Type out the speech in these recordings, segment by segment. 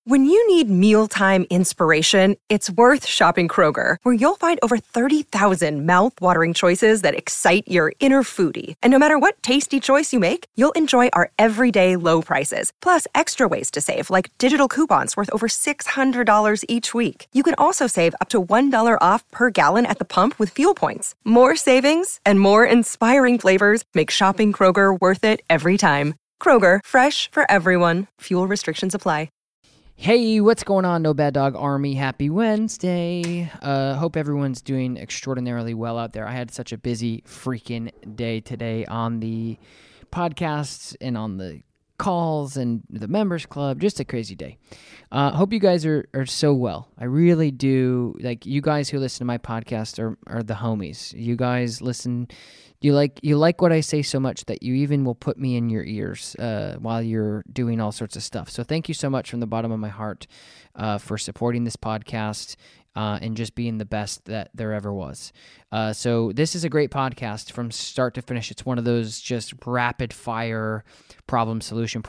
When you need mealtime inspiration, it's worth shopping Kroger, where you'll find over 30,000 mouth-watering choices that excite your inner foodie. And no matter what tasty choice you make, you'll enjoy our everyday low prices, plus extra ways to save, like digital coupons worth over $600 each week. You can also save up to $1 off per gallon at the pump with fuel points. More savings and more inspiring flavors make shopping Kroger worth it every time. Kroger, fresh for everyone. Fuel restrictions apply. Hey, what's going on, No Bad Dog Army? Happy Wednesday. Hope everyone's doing extraordinarily well out there. I had such a busy freaking day today on the podcasts and on the calls and the members club. Just a crazy day. Hope you guys are so well. I really do. Like, you guys who listen to my podcast are the homies. You guys listen. You like what I say so much that you even will put me in your ears while you're doing all sorts of stuff. So thank you so much from the bottom of my heart for supporting this podcast and just being the best that there ever was. So this is a great podcast from start to finish. It's one of those just rapid fire problem solution.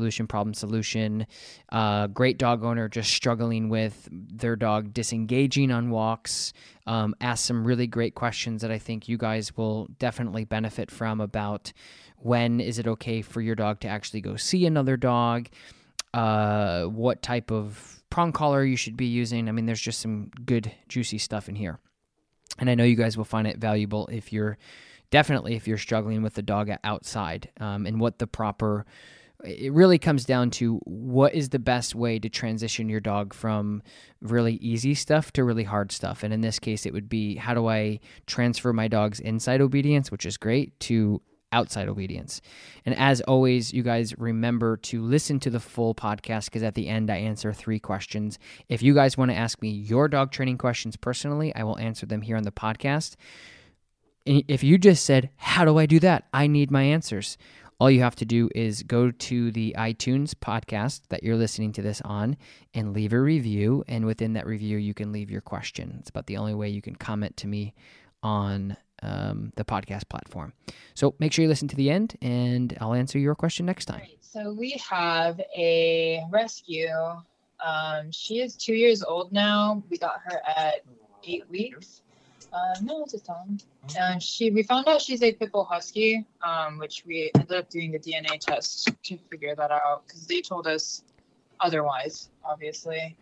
Great dog owner just struggling with their dog disengaging on walks. Asked some really great questions that I think you guys will definitely benefit from about when is it okay for your dog to actually go see another dog, what type of prong collar you should be using. I mean, there's just some good, juicy stuff in here. And I know you guys will find it valuable if you're struggling with the dog outside, and what the proper, it really comes down to what is the best way to transition your dog from really easy stuff to really hard stuff. And in this case, it would be, how do I transfer my dog's inside obedience, which is great, to outside obedience. And as always, you guys remember to listen to the full podcast, because at the end I answer 3 questions. If you guys want to ask me your dog training questions personally, I will answer them here on the podcast. If you just said, how do I do that? I need my answers. All you have to do is go to the iTunes podcast that you're listening to this on and leave a review. And within that review, you can leave your question. It's about the only way you can comment to me on the podcast platform. So make sure you listen to the end, and I'll answer your question next time. Right, so we have a rescue. She is 2 years old now. We got her at 8 weeks. No, it's a Tom. And we found out she's a pit bull husky, which we ended up doing the DNA test to figure that out, because they told us otherwise, obviously.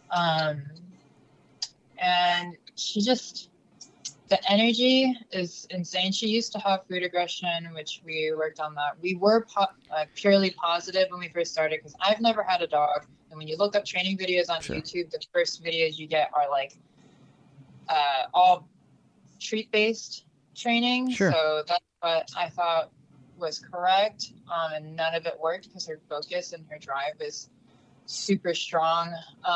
And she just, the energy is insane. She used to have food aggression, which we worked on that. We were purely positive when we first started, because I've never had a dog. And when you look up training videos on YouTube, the first videos you get are like all treat-based training. So that's what I thought was correct. And none of it worked, because her focus and her drive is super strong.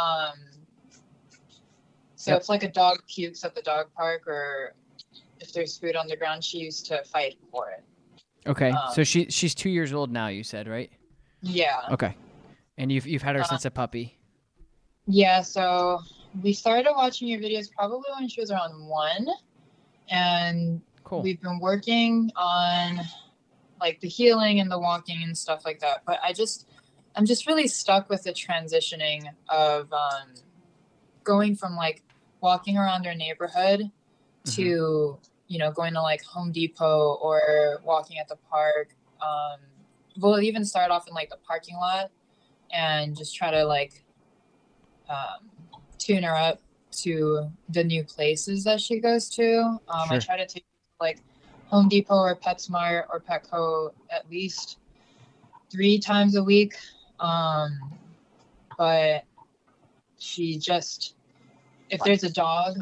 So it's like a dog pukes at the dog park, or if there's food on the ground, she used to fight for it. Okay, so she's 2 years old now, you said, right? Yeah. Okay, and you've had her since a puppy. Yeah, so we started watching your videos probably when she was around 1, and we've been working on like the healing and the walking and stuff like that. But I'm just really stuck with the transitioning of going from like walking around our neighborhood to, going to like Home Depot or walking at the park. We'll even start off in like the parking lot and just try to like tune her up to the new places that she goes to. I try to take like Home Depot or PetSmart or Petco at least 3 times a week. But she just, if there's a dog,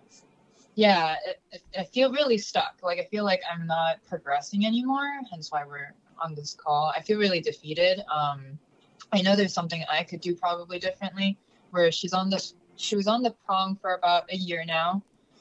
I feel really stuck. Like, I feel like I'm not progressing anymore. Hence why we're on this call. I feel really defeated. I know there's something I could do probably differently, where she was on the prong for about a year now.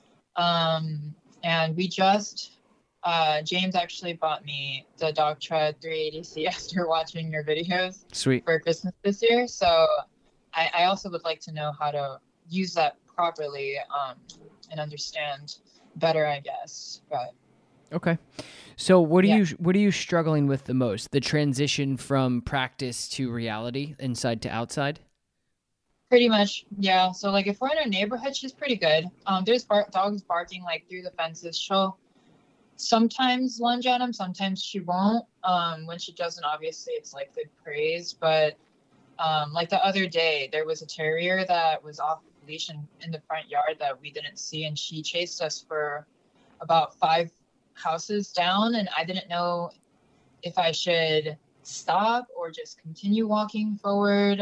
And we just, James actually bought me the Dogtra 380C after watching your videos for Christmas this year. So I also would like to know how to use that properly and understand better, I guess. But okay. So what are you struggling with the most? The transition from practice to reality, inside to outside? Pretty much, yeah. So like if we're in a neighborhood, she's pretty good. There's dogs barking like through the fences. She'll sometimes lunge at him, sometimes she won't. When she doesn't, obviously it's like good praise. But like the other day, there was a terrier that was off leash in the front yard that we didn't see, and she chased us for about 5 houses down, and I didn't know if I should stop or just continue walking forward.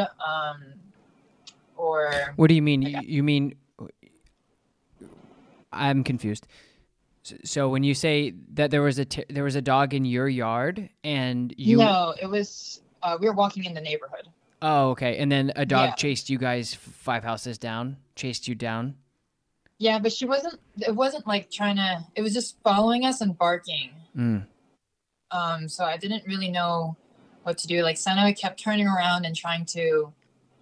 Or what do you mean? You mean I'm confused. So when you say that there was a dog in your yard and you No, it was we were walking in the neighborhood. Oh, okay. And then a dog chased you guys 5 houses down, chased you down? Yeah, but it wasn't like it was just following us and barking. So I didn't really know what to do. Like Senna kept turning around and trying to,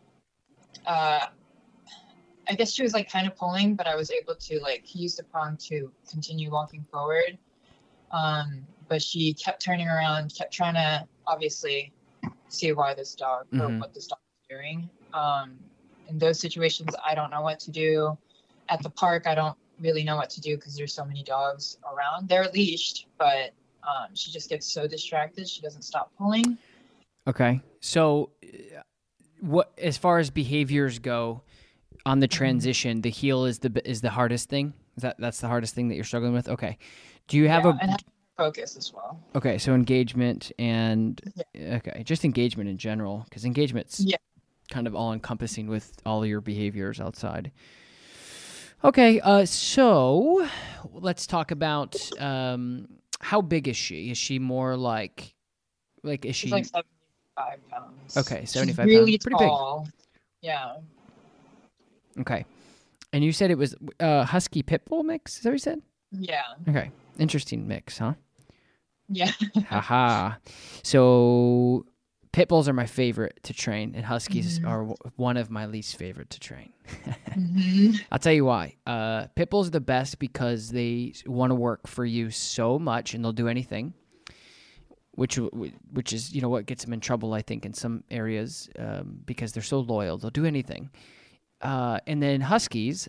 I guess she was like kind of pulling, but I was able to like use the prong to continue walking forward. But she kept turning around, kept trying to obviously see why this dog or what this dog is doing. In those situations, I don't know what to do. At the park, I don't really know what to do because there's so many dogs around. They're leashed, but she just gets so distracted. She doesn't stop pulling. Okay. So what, as far as behaviors go on the transition, the heel is the hardest thing? That's the hardest thing that you're struggling with? Okay. Do you have and focus as well? Okay, so engagement and okay, just engagement in general, because engagement's kind of all encompassing with all your behaviors outside. Okay, so let's talk about how big is she? Is she more like is she? She's like 75 pounds. Okay, 75 She's really pounds. Pretty tall. big. Yeah. Okay, and you said it was Husky Pit Bull mix. Is that what you said? Yeah. Okay, interesting mix, huh? Yeah. Haha. So pit bulls are my favorite to train, and huskies are one of my least favorite to train. I'll tell you why. Pit bulls are the best because they want to work for you so much, and they'll do anything. Which is what gets them in trouble, I think, in some areas because they're so loyal. They'll do anything. And then huskies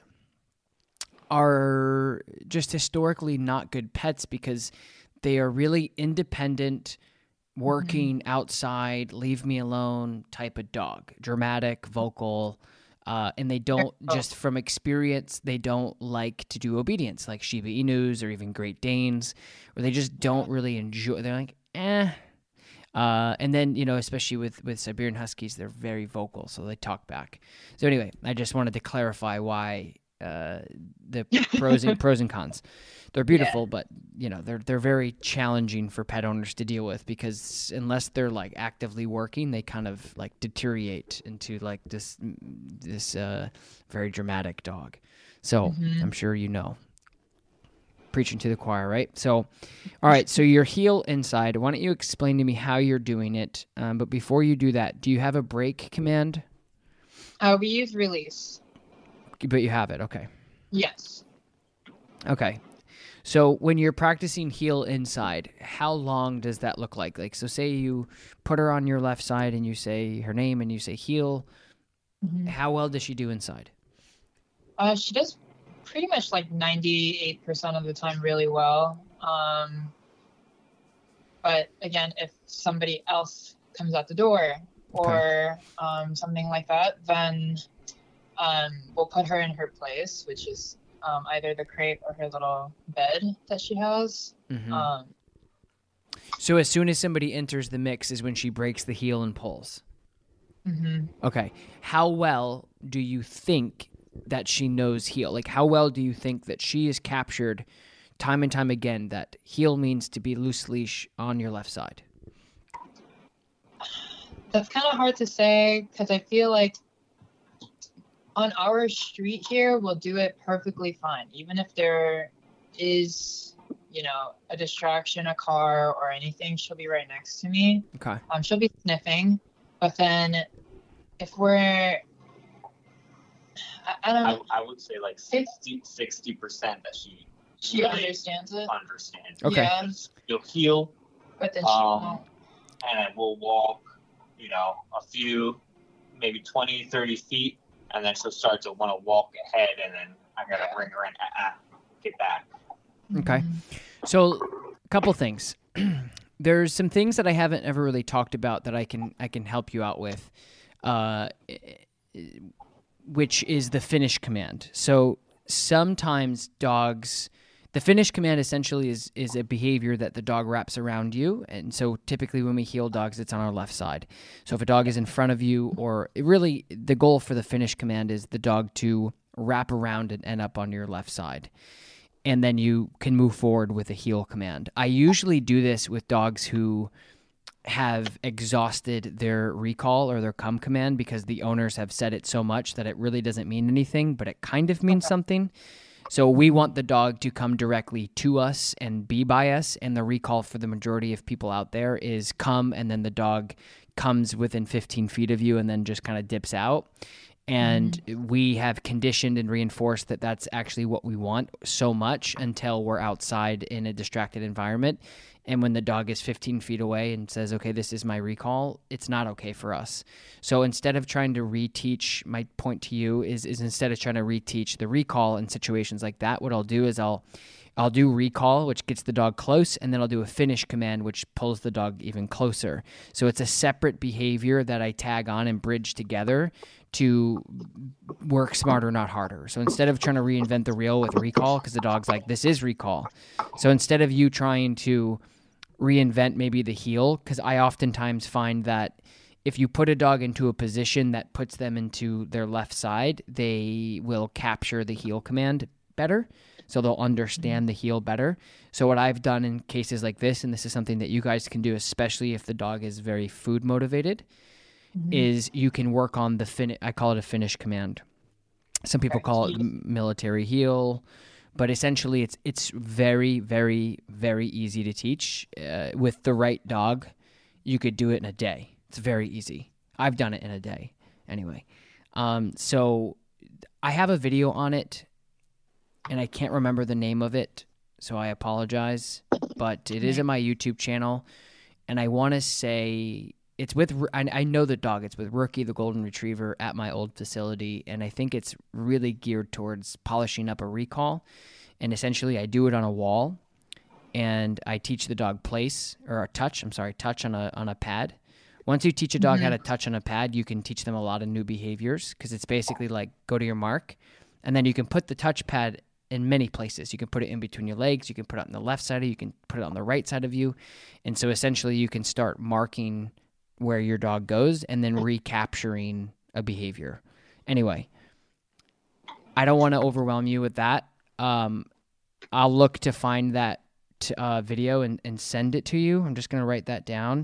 are just historically not good pets because they are really independent, working outside, leave me alone type of dog. Dramatic, vocal, and they don't, just from experience, they don't like to do obedience like Shiba Inus or even Great Danes, where they just don't really enjoy. They're like, eh. And then, especially with Siberian Huskies, they're very vocal, so they talk back. So anyway, I just wanted to clarify why the pros and cons. They're beautiful, but they're very challenging for pet owners to deal with because unless they're like actively working, they kind of like deteriorate into like this very dramatic dog. So I'm sure preaching to the choir, right? So, all right. So your heel inside. Why don't you explain to me how you're doing it? But before you do that, do you have a break command? We use release. But you have it, okay. Yes. Okay. So when you're practicing heel inside, how long does that look like? Like, so say you put her on your left side and you say her name and you say heel. How well does she do inside? She does pretty much like 98% of the time really well. But again, if somebody else comes out the door or something like that, then we'll put her in her place, which is either the crate or her little bed that she has. So as soon as somebody enters the mix is when she breaks the heel and pulls? Okay. How well do you think that she knows heel? Like, how well do you think that she is captured time and time again that heel means to be loose leash on your left side? That's kind of hard to say because I feel like on our street here, we'll do it perfectly fine. Even if there is, a distraction, a car or anything, she'll be right next to me. Okay. She'll be sniffing, but then if we're, I don't know. I would say like 60% that she understands it. Okay. Yeah. You'll heel, but then she won't. and we'll walk, a few, maybe 20, 30 feet. and then she'll start to want to walk ahead, and then I gotta bring her in. Get back. Okay. So, a couple things. There's some things that I haven't ever really talked about that I can help you out with, which is the finish command. So sometimes dogs, the finish command essentially is a behavior that the dog wraps around you. And so typically when we heel dogs, it's on our left side. So if a dog is in front of you, or really the goal for the finish command is the dog to wrap around and end up on your left side. And then you can move forward with a heel command. I usually do this with dogs who have exhausted their recall or their come command because the owners have said it so much that it really doesn't mean anything, but it kind of means something. So we want the dog to come directly to us and be by us, and the recall for the majority of people out there is come, and then the dog comes within 15 feet of you and then just kind of dips out. And we have conditioned and reinforced that that's actually what we want so much until we're outside in a distracted environment. And when the dog is 15 feet away and says, okay, this is my recall, it's not okay for us. So instead of trying to reteach, my point to you is instead of trying to reteach the recall in situations like that, what I'll do is I'll do recall, which gets the dog close, and then I'll do a finish command, which pulls the dog even closer. So it's a separate behavior that I tag on and bridge together to work smarter, not harder. So instead of trying to reinvent the wheel with recall, because the dog's like, this is recall. So instead of you trying to reinvent maybe the heel, because I oftentimes find that if you put a dog into a position that puts them into their left side, they will capture the heel command better. So they'll understand the heel better. So what I've done in cases like this, and this is something that you guys can do, especially if the dog is very food motivated, is you can work on the I call it a finish command. Some people call it military heel, but essentially it's very, very, very easy to teach. With the right dog, you could do it in a day. It's very easy. I've done it in a day anyway. So I have a video on it, and I can't remember the name of it, so I apologize. But it is in my YouTube channel, and I want to say it's with, I know the dog, it's with Rookie, the Golden Retriever, at my old facility, and I think it's really geared towards polishing up a recall. And essentially, I do it on a wall, and I teach the dog touch on a pad. Once you teach a dog how to touch on a pad, you can teach them a lot of new behaviors, because it's basically like go to your mark, and then you can put the touch pad in many places. You can put it in between your legs, you can put it on the left side of you, you can put it on the right side of you. And so essentially you can start marking where your dog goes and then recapturing a behavior. Anyway, I don't want to overwhelm you with that. I'll look to find that video and send it to you. I'm just going to write that down.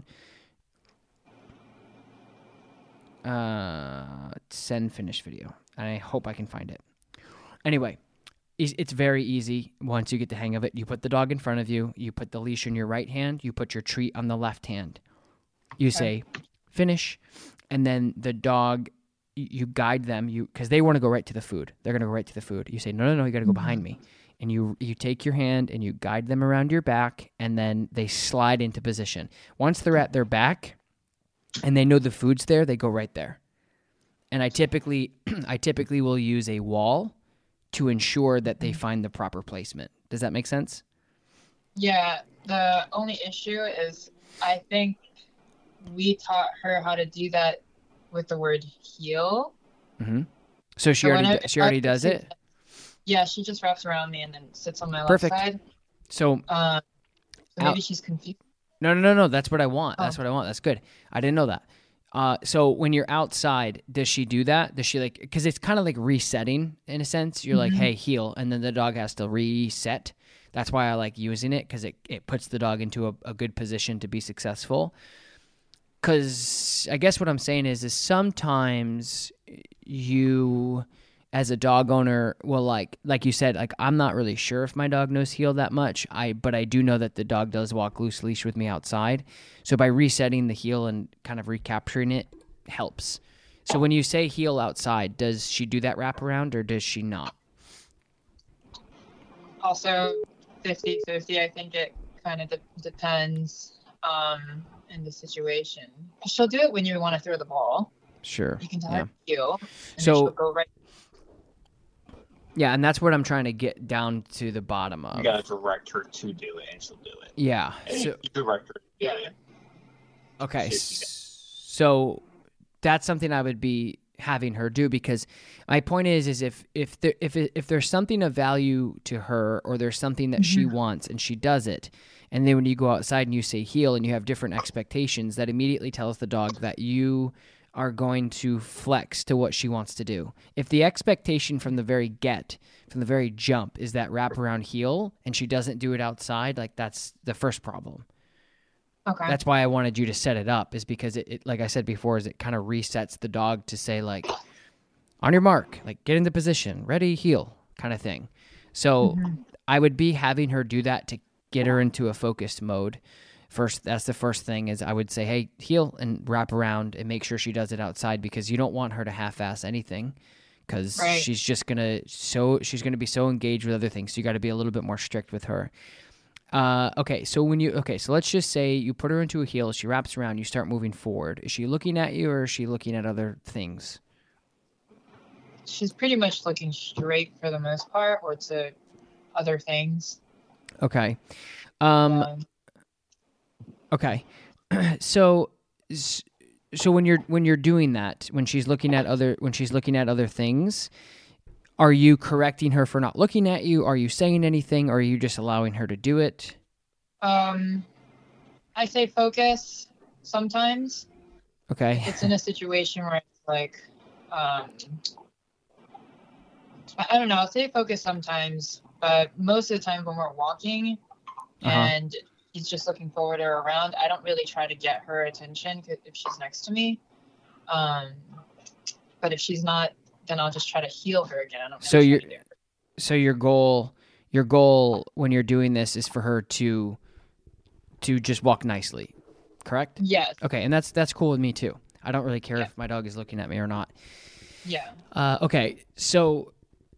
Send finished video. And I hope I can find it. Anyway, it's very easy once you get the hang of it. You put the dog in front of you. You put the leash in your right hand. You put your treat on the left hand. You say, finish. And then the dog, you guide them, because they want to go right to the food. They're going to go right to the food. You say, no, you got to go behind me. And you take your hand and you guide them around your back, and then they slide into position. Once they're at their back and they know the food's there, they go right there. And I typically will use a wall to ensure that they find the proper placement. Does that make sense? Yeah. The only issue is I think we taught her how to do that with the word heel. Mm-hmm. So she already does it? Yeah, she just wraps around me and then sits on my left side. So maybe she's confused. No. That's what I want. That's what I want. That's good. I didn't know that. So when you're outside, does she do that? Does she because it's kind of like resetting in a sense. You're like, hey, heel. And then the dog has to reset. That's why I like using it, because it puts the dog into a good position to be successful. Because I guess what I'm saying is sometimes you, as a dog owner, will like you said, I'm not really sure if my dog knows heel that much. But I do know that the dog does walk loose leash with me outside. So by resetting the heel and kind of recapturing it helps. So when you say heel outside, does she do that wraparound or does she not? Also 50-50. I think it kind of depends in the situation. She'll do it when you want to throw the ball. Sure. You can tell her to heel, and so she'll go right. Yeah, and that's what I'm trying to get down to the bottom of. You gotta direct her to do it, and she'll do it. Yeah. And you direct her to do it. Okay. So that's something I would be having her do, because my point is if there's something of value to her, or there's something that she wants and she does it, and then when you go outside and you say heel and you have different expectations, that immediately tells the dog that you are going to flex to what she wants to do. If the expectation from the very jump is that wrap around heel and she doesn't do it outside, like that's the first problem. Okay. That's why I wanted you to set it up, is because it like I said before, is it kind of resets the dog to say, like, on your mark, like get into position, ready, heel kind of thing. So I would be having her do that to get her into a focused mode. First, that's the first thing, is I would say, hey, heel and wrap around, and make sure she does it outside, because you don't want her to half-ass anything, because she's just she's gonna be so engaged with other things. So you got to be a little bit more strict with her. So let's just say you put her into a heel, she wraps around, you start moving forward. Is she looking at you, or is she looking at other things? She's pretty much looking straight for the most part, or to other things. Okay. Okay. So when you're doing that, when she's looking at other things, are you correcting her for not looking at you? Are you saying anything, or are you just allowing her to do it? I say focus sometimes. Okay. It's in a situation where it's like, I don't know, I'll say focus sometimes, but most of the time when we're walking and he's just looking forward or around, I don't really try to get her attention if she's next to me. But if she's not, then I'll just try to heel her again. I don't So your goal when you're doing this is for her to just walk nicely, correct? Yes. Okay, and that's cool with me too. I don't really care if my dog is looking at me or not. Yeah. Okay, so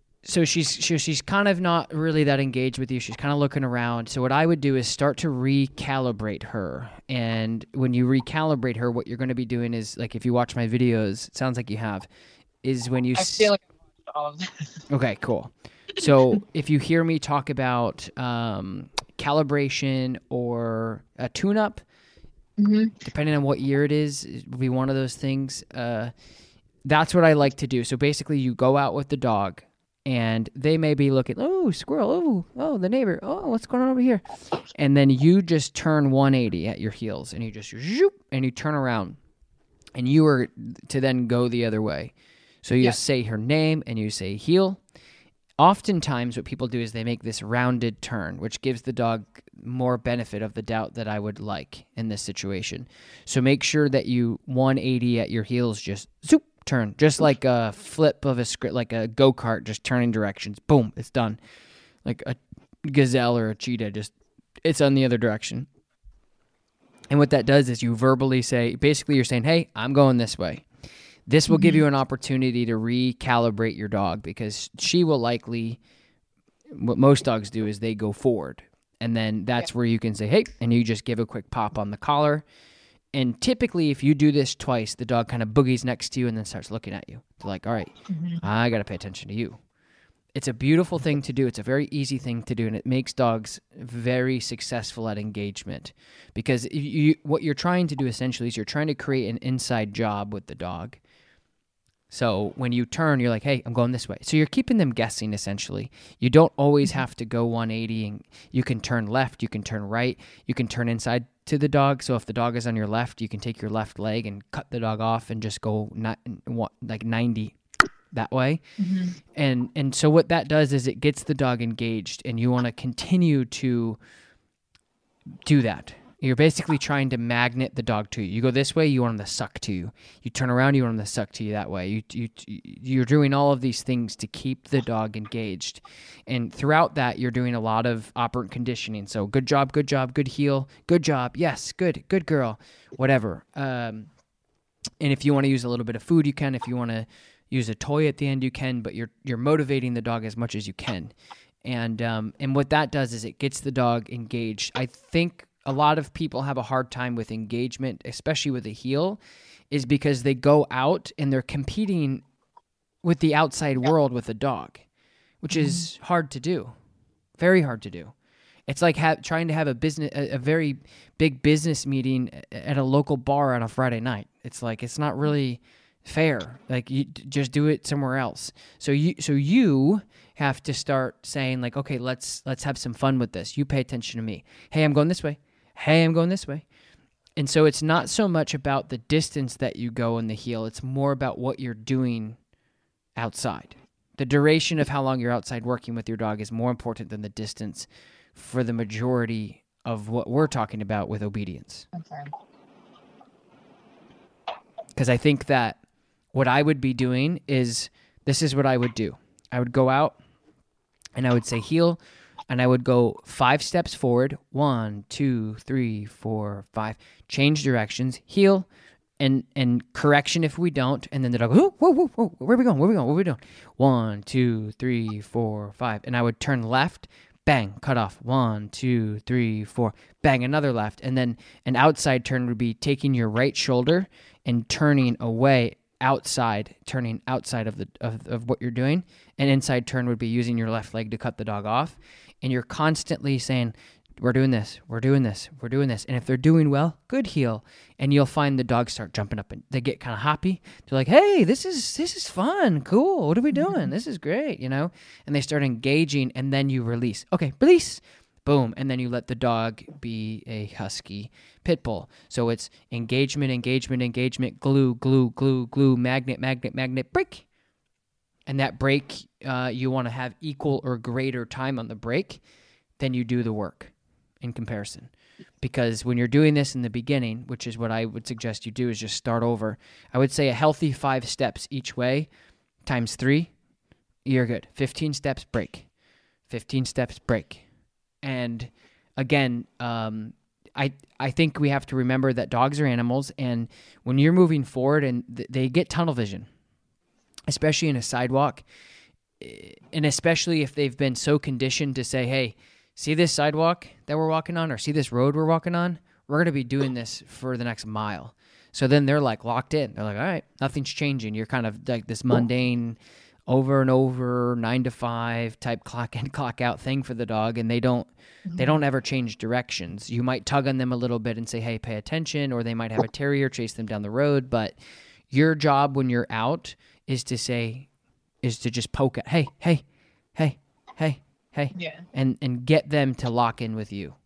she's kind of not really that engaged with you. She's kind of looking around. So what I would do is start to recalibrate her. And when you recalibrate her, what you're going to be doing is, like, if you watch my videos, it sounds like you have, is when you... I feel like I've watched all of this. Okay, cool. So if you hear me talk about calibration or a tune-up, depending on what year it is, it will be one of those things. That's what I like to do. So basically you go out with the dog, and they may be looking, oh, squirrel, oh, the neighbor, oh, what's going on over here? And then you just turn 180 at your heels, and you just zoop, and you turn around, and you are to then go the other way. So you say her name, and you say heel. Oftentimes what people do is they make this rounded turn, which gives the dog more benefit of the doubt that I would like in this situation. So make sure that you 180 at your heels, just zoop, turn, just like a flip of a script, like a go-kart, just turning directions. Boom, it's done. Like a gazelle or a cheetah, just it's on the other direction. And what that does is you verbally say, basically you're saying, hey, I'm going this way. This will give you an opportunity to recalibrate your dog, because she will likely, what most dogs do is they go forward. And then that's where you can say, hey, and you just give a quick pop on the collar. And typically, if you do this twice, the dog kind of boogies next to you and then starts looking at you. It's like, all right, I got to pay attention to you. It's a beautiful thing to do. It's a very easy thing to do, and it makes dogs very successful at engagement. Because what you're trying to do essentially is you're trying to create an inside job with the dog. So when you turn, you're like, hey, I'm going this way. So you're keeping them guessing, essentially. You don't always have to go 180. And you can turn left, you can turn right, you can turn inside to the dog. So if the dog is on your left, you can take your left leg and cut the dog off and just go like 90 that way. And so what that does is it gets the dog engaged, and you want to continue to do that. You're basically trying to magnet the dog to you. You go this way, you want them to suck to you. You turn around, you want them to suck to you that way. You're doing all of these things to keep the dog engaged. And throughout that, you're doing a lot of operant conditioning. So good job, good heel, good job, yes, good girl, whatever. And if you want to use a little bit of food, you can. If you want to use a toy at the end, you can. But you're motivating the dog as much as you can. And what that does is it gets the dog engaged. I think a lot of people have a hard time with engagement, especially with a heel, is because they go out and they're competing with the outside world with a dog, which is hard to do, very hard to do. It's like trying to have a very big business meeting at a local bar on a Friday night. It's like, it's not really fair. Like, you just do it somewhere else. So you have to start saying like, okay, let's have some fun with this. You pay attention to me. Hey, I'm going this way. Hey, I'm going this way. And so it's not so much about the distance that you go in the heel. It's more about what you're doing outside. The duration of how long you're outside working with your dog is more important than the distance for the majority of what we're talking about with obedience. Okay. Because I think that what I would be doing is, this is what I would do. I would go out and I would say heel, and I would go 5 steps forward. 1, 2, 3, 4, 5. Change directions, heel, and correction if we don't. And then the dog, whoa, whoa, whoa, where are we going? Where are we going? What are we doing? 1, 2, 3, 4, 5. And I would turn left, bang, cut off. 1, 2, 3, 4, bang, another left. And then an outside turn would be taking your right shoulder and turning away outside, turning outside of what you're doing. An inside turn would be using your left leg to cut the dog off. And you're constantly saying, we're doing this, we're doing this, we're doing this. And if they're doing well, good heel. And you'll find the dogs start jumping up and they get kind of happy. They're like, hey, this is fun, cool. What are we doing? This is great, you know? And they start engaging, and then you release. Okay, release. Boom. And then you let the dog be a husky pit bull. So it's engagement, engagement, engagement, glue, glue, glue, glue, magnet, magnet, magnet, break. And that break, you want to have equal or greater time on the break than you do the work in comparison. Because when you're doing this in the beginning, which is what I would suggest you do, is just start over. I would say a healthy 5 steps each way times 3, you're good. 15 steps, break. 15 steps, break. And again, I think we have to remember that dogs are animals, and when you're moving forward and they get tunnel vision, especially in a sidewalk, and especially if they've been so conditioned to say, hey, see this sidewalk that we're walking on, or see this road we're walking on? We're going to be doing this for the next mile. So then they're like locked in. They're like, all right, nothing's changing. You're kind of like this mundane over and over 9 to 5 type clock in, clock out thing for the dog, and they don't ever change directions. You might tug on them a little bit and say, hey, pay attention, or they might have a terrier chase them down the road, but your job when you're out is to just poke at, hey, hey, hey, hey, hey, yeah, and get them to lock in with you.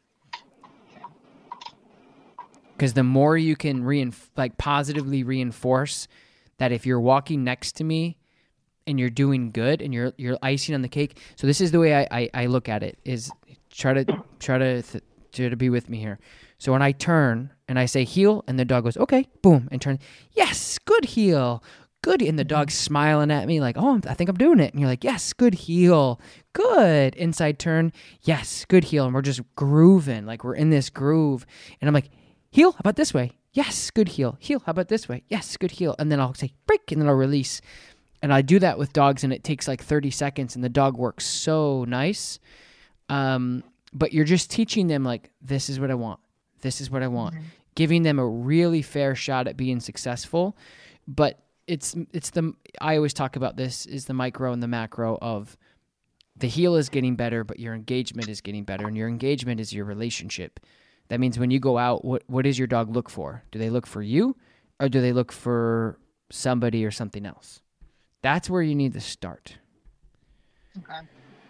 Because the more you can positively reinforce that if you're walking next to me and you're doing good and you're icing on the cake. So this is the way I look at it, is try to be with me here. So when I turn and I say heel, and the dog goes, okay, boom, and turn, yes, good heel, good. And the dog's smiling at me like, oh, I think I'm doing it. And you're like, yes, good heel, good. Inside turn, yes, good heel. And we're just grooving, like we're in this groove. And I'm like, heel, how about this way? Yes, good heel. Heel, how about this way? Yes, good heel. And then I'll say break, and then I'll release. And I do that with dogs, and it takes like 30 seconds, and the dog works so nice. But you're just teaching them, like, this is what I want. This is what I want. Mm-hmm. Giving them a really fair shot at being successful. But I always talk about this, is the micro and the macro of the heel is getting better, but your engagement is getting better, and your engagement is your relationship. That means when you go out, what does your dog look for? Do they look for you, or do they look for somebody or something else? That's where you need to start. Okay.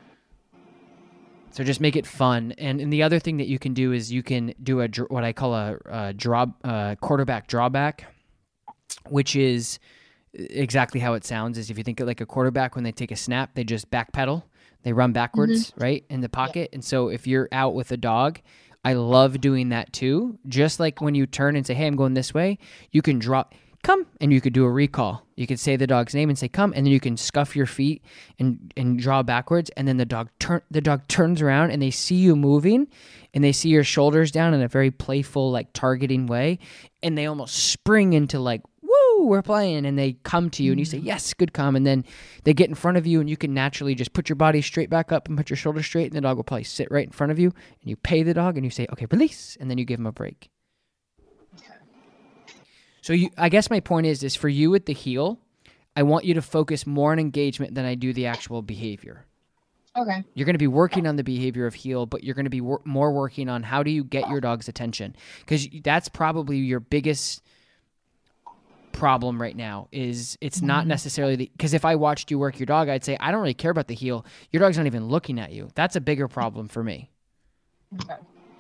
So just make it fun. And the other thing that you can do is you can do what I call a quarterback drawback, which is exactly how it sounds. Is if you think of like a quarterback, when they take a snap, they just backpedal. They run backwards, right, in the pocket. Yeah. And so if you're out with a dog, I love doing that too. Just like when you turn and say, hey, I'm going this way, you can drop, come, and you could do a recall. You could say the dog's name and say, come, and then you can scuff your feet and draw backwards, and then the dog turns around, and they see you moving, and they see your shoulders down in a very playful, like, targeting way, and they almost spring into, like, woo, we're playing, and they come to you, and you say, yes, good come, and then they get in front of you, and you can naturally just put your body straight back up and put your shoulders straight, and the dog will probably sit right in front of you, and you pay the dog, and you say, okay, release, and then you give him a break. So I guess my point is for you with the heel, I want you to focus more on engagement than I do the actual behavior. Okay. You're going to be working on the behavior of heel, but you're going to be more working on how do you get your dog's attention, because that's probably your biggest problem right now. Is it's not necessarily because if I watched you work your dog, I'd say I don't really care about the heel. Your dog's not even looking at you. That's a bigger problem for me. Okay.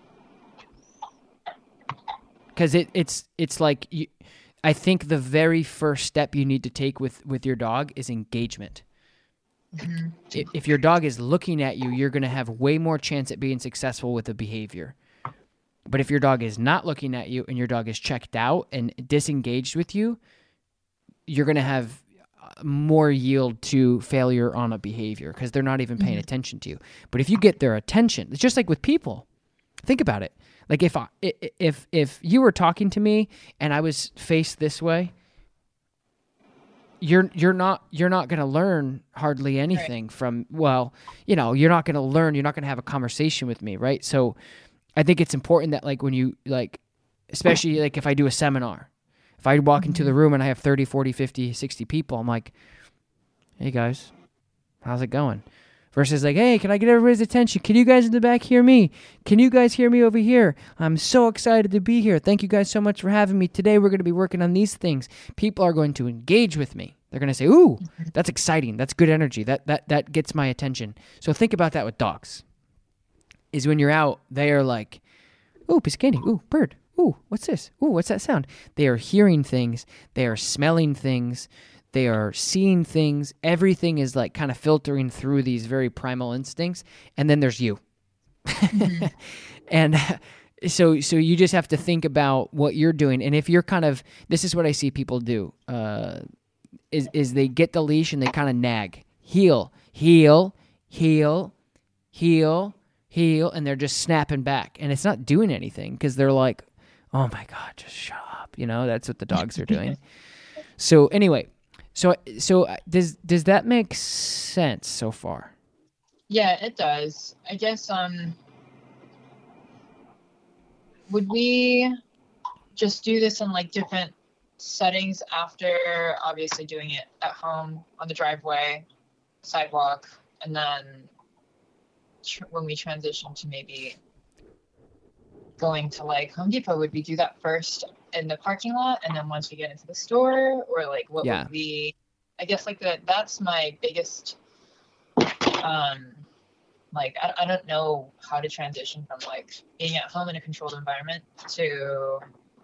Because it's like I think the very first step you need to take with your dog is engagement. Mm-hmm. If your dog is looking at you, you're going to have way more chance at being successful with the behavior. But if your dog is not looking at you and your dog is checked out and disengaged with you, you're going to have more yield to failure on a behavior because they're not even paying attention to you. But if you get their attention, it's just like with people. Think about it. Like if you were talking to me and I was faced this way, you're not going to learn hardly anything from, well, you're not going to learn, you're not going to have a conversation with me, right? So I think it's important that like when you like, especially like if I do a seminar, if I walk into the room and I have 30, 40, 50, 60 people, I'm like, hey guys, how's it going? Versus like, hey, can I get everybody's attention? Can you guys in the back hear me? Can you guys hear me over here? I'm so excited to be here. Thank you guys so much for having me. Today we're going to be working on these things. People are going to engage with me. They're going to say, ooh, that's exciting. That's good energy. That gets my attention. So think about that with dogs. Is when you're out, they are like, ooh, piece of candy. Ooh, bird. Ooh, what's this? Ooh, what's that sound? They are hearing things. They are smelling things. They are seeing things. Everything is like kind of filtering through these very primal instincts. And then there's you. Mm-hmm. And so you just have to think about what you're doing. And if you're this is what I see people do, is they get the leash and they kind of nag. Heel, heel, heel, heel, heel. And they're just snapping back. And it's not doing anything because they're like, oh my God, just shut up. That's what the dogs are doing. So anyway. So does that make sense so far? Yeah, it does. I guess would we just do this in like different settings after obviously doing it at home on the driveway, sidewalk, and then when we transition to maybe going to like Home Depot, would we do that first in the parking lot and then once we get into the store, or like what would be, I guess like that's my biggest like I don't know how to transition from like being at home in a controlled environment to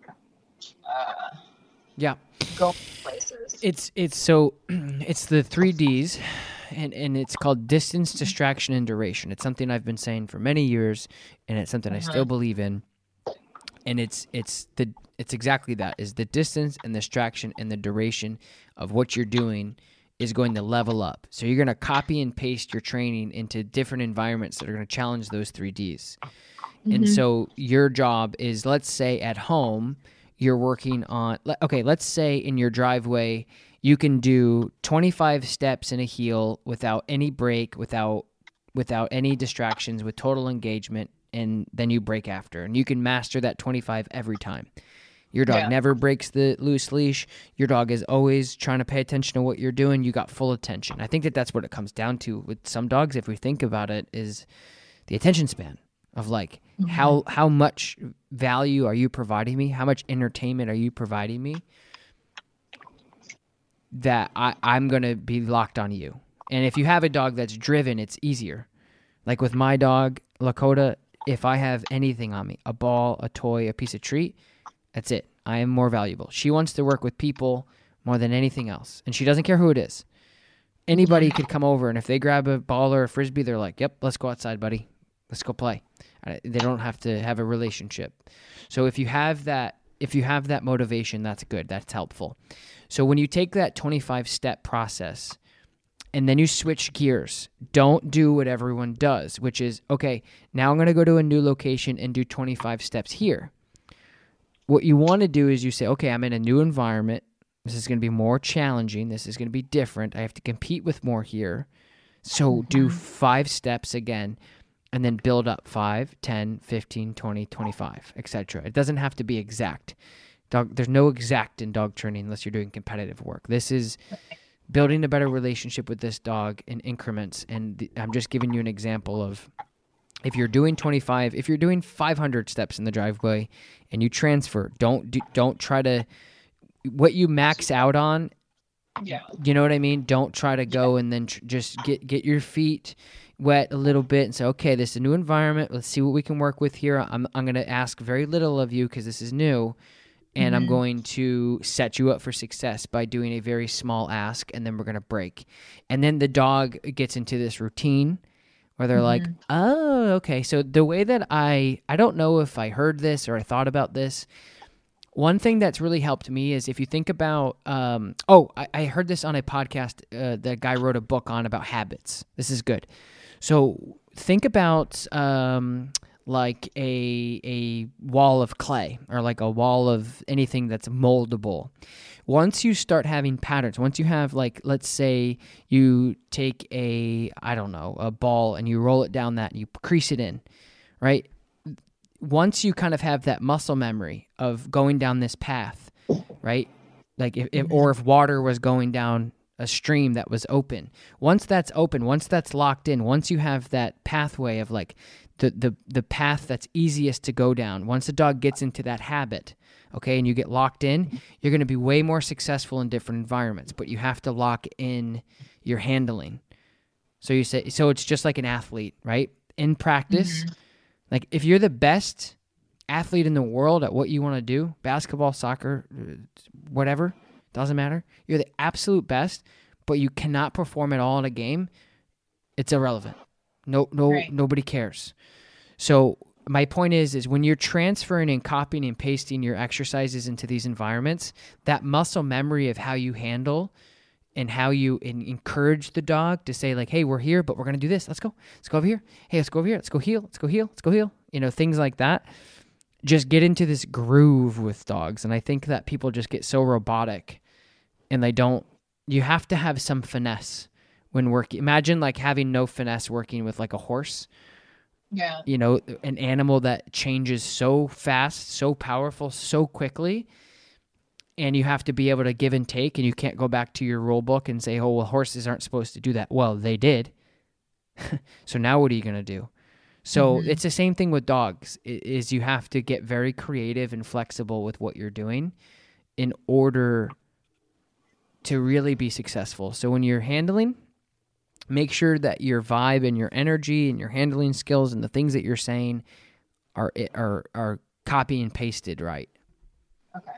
go places. It's so it's the 3 Ds and it's called distance, distraction, and duration. It's something I've been saying for many years, and it's something I still believe in. And it's exactly that, is the distance and the distraction and the duration of what you're doing is going to level up. So you're going to copy and paste your training into different environments that are going to challenge those 3 Ds. Mm-hmm. And so your job is, let's say at home, you're working on, let's say in your driveway, you can do 25 steps in a heel without any break, without any distractions, with total engagement, and then you break after. And you can master that 25 every time. Your dog never breaks the loose leash. Your dog is always trying to pay attention to what you're doing. You got full attention. I think that's what it comes down to with some dogs, if we think about it, is the attention span of like how much value are you providing me? How much entertainment are you providing me that I'm going to be locked on you? And if you have a dog that's driven, it's easier. Like with my dog, Lakota, if I have anything on me, a ball, a toy, a piece of treat, that's it. I am more valuable. She wants to work with people more than anything else. And she doesn't care who it is. Anybody could come over, and if they grab a ball or a Frisbee, they're like, yep, let's go outside, buddy. Let's go play. They don't have to have a relationship. So if you have that motivation, that's good. That's helpful. So when you take that 25-step process and then you switch gears, don't do what everyone does, which is, okay, now I'm going to go to a new location and do 25 steps here. What you want to do is you say, okay, I'm in a new environment. This is going to be more challenging. This is going to be different. I have to compete with more here. So do 5 steps again, and then build up 5, 10, 15, 20, 25, etc. It doesn't have to be exact. There's no exact in dog training unless you're doing competitive work. This is building a better relationship with this dog in increments. And I'm just giving you an example of if you're doing 500 steps in the driveway and you transfer, don't try to, what you max out on. Yeah. You know what I mean? Don't try to go and then just get your feet wet a little bit and say, okay, this is a new environment. Let's see what we can work with here. I'm going to ask very little of you because this is new. And I'm going to set you up for success by doing a very small ask, and then we're going to break. And then the dog gets into this routine where they're like, oh, okay. So the way that I don't know if I heard this or I thought about this. One thing that's really helped me is if you think about, I heard this on a podcast. The guy wrote a book on about habits. This is good. So think about like a wall of clay or like a wall of anything that's moldable. Once you start having patterns, once you have like, let's say you take a ball and you roll it down that and you crease it in, right? Once you kind of have that muscle memory of going down this path, right? Like if water was going down a stream that was open, once that's open, once that's locked in, once you have that pathway of like the path that's easiest to go down, once the dog gets into that habit, okay, and you get locked in, you're going to be way more successful in different environments, but you have to lock in your handling. So it's just like an athlete, right? In practice, like if you're the best athlete in the world at what you want to do, basketball, soccer, whatever, doesn't matter. You're the absolute best, but you cannot perform at all in a game. It's irrelevant. Nobody cares. So my point is when you're transferring and copying and pasting your exercises into these environments, that muscle memory of how you handle and how you encourage the dog to say like, hey, we're here, but we're going to do this. Let's go over here. Hey, let's go over here. Let's go heel. Let's go heel. Let's go heel. Things like that. Just get into this groove with dogs. And I think that people just get so robotic and you have to have some finesse when working. Imagine like having no finesse working with like a horse. Yeah. An animal that changes so fast, so powerful, so quickly. And you have to be able to give and take, and you can't go back to your rule book and say, oh, well, horses aren't supposed to do that. Well, they did. So now what are you going to do? So it's the same thing with dogs, is you have to get very creative and flexible with what you're doing in order to really be successful. So when you're handling, make sure that your vibe and your energy and your handling skills and the things that you're saying are copy and pasted right. Okay.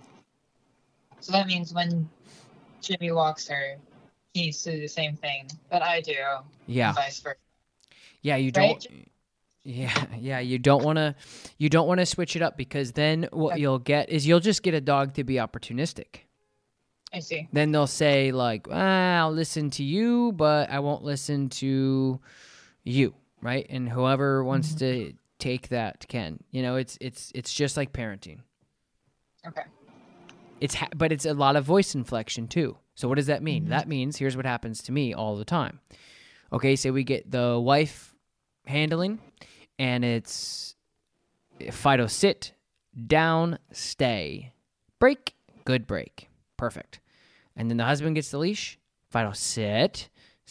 So that means when Jimmy walks her, he needs to do the same thing that I do. Yeah. And vice versa. Yeah, you don't. Right? Yeah, you don't want to switch it up, because then what you'll get is you'll just get a dog to be opportunistic. I see. Then they'll say like, I'll listen to you, but I won't listen to you, right? And whoever wants to take that can. It's just like parenting. Okay. But it's a lot of voice inflection too. So what does that mean? That means here's what happens to me all the time. Okay, say we get the wife handling, and it's Fido sit, down, stay, break, good break, perfect. And then the husband gets the leash. Fido sit,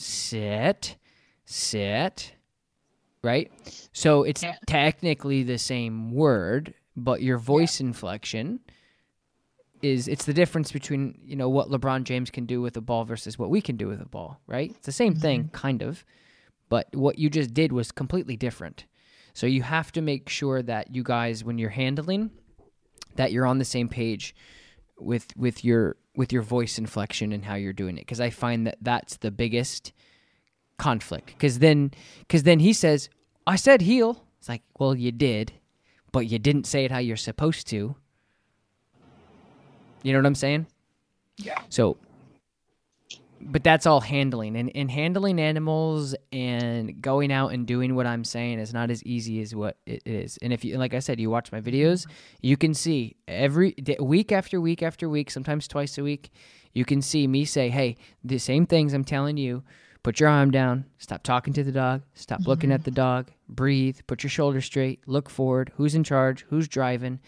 right? So it's technically the same word, but your voice inflection it's the difference between, what LeBron James can do with a ball versus what we can do with a ball, right? It's the same thing, kind of, but what you just did was completely different. So you have to make sure that you guys, when you're handling, that you're on the same page with your voice inflection and how you're doing it, because I find that that's the biggest conflict. Because then he says, I said heel. It's like, well, you did, but you didn't say it how you're supposed to. You know what I'm saying? Yeah. So, but that's all handling. And handling animals and going out and doing what I'm saying is not as easy as what it is. And if you, like I said, you watch my videos, you can see every day, week after week after week, sometimes twice a week, you can see me say, hey, the same things I'm telling you. Put your arm down, stop talking to the dog, stop looking at the dog, breathe, put your shoulders straight, look forward, who's in charge, who's driving.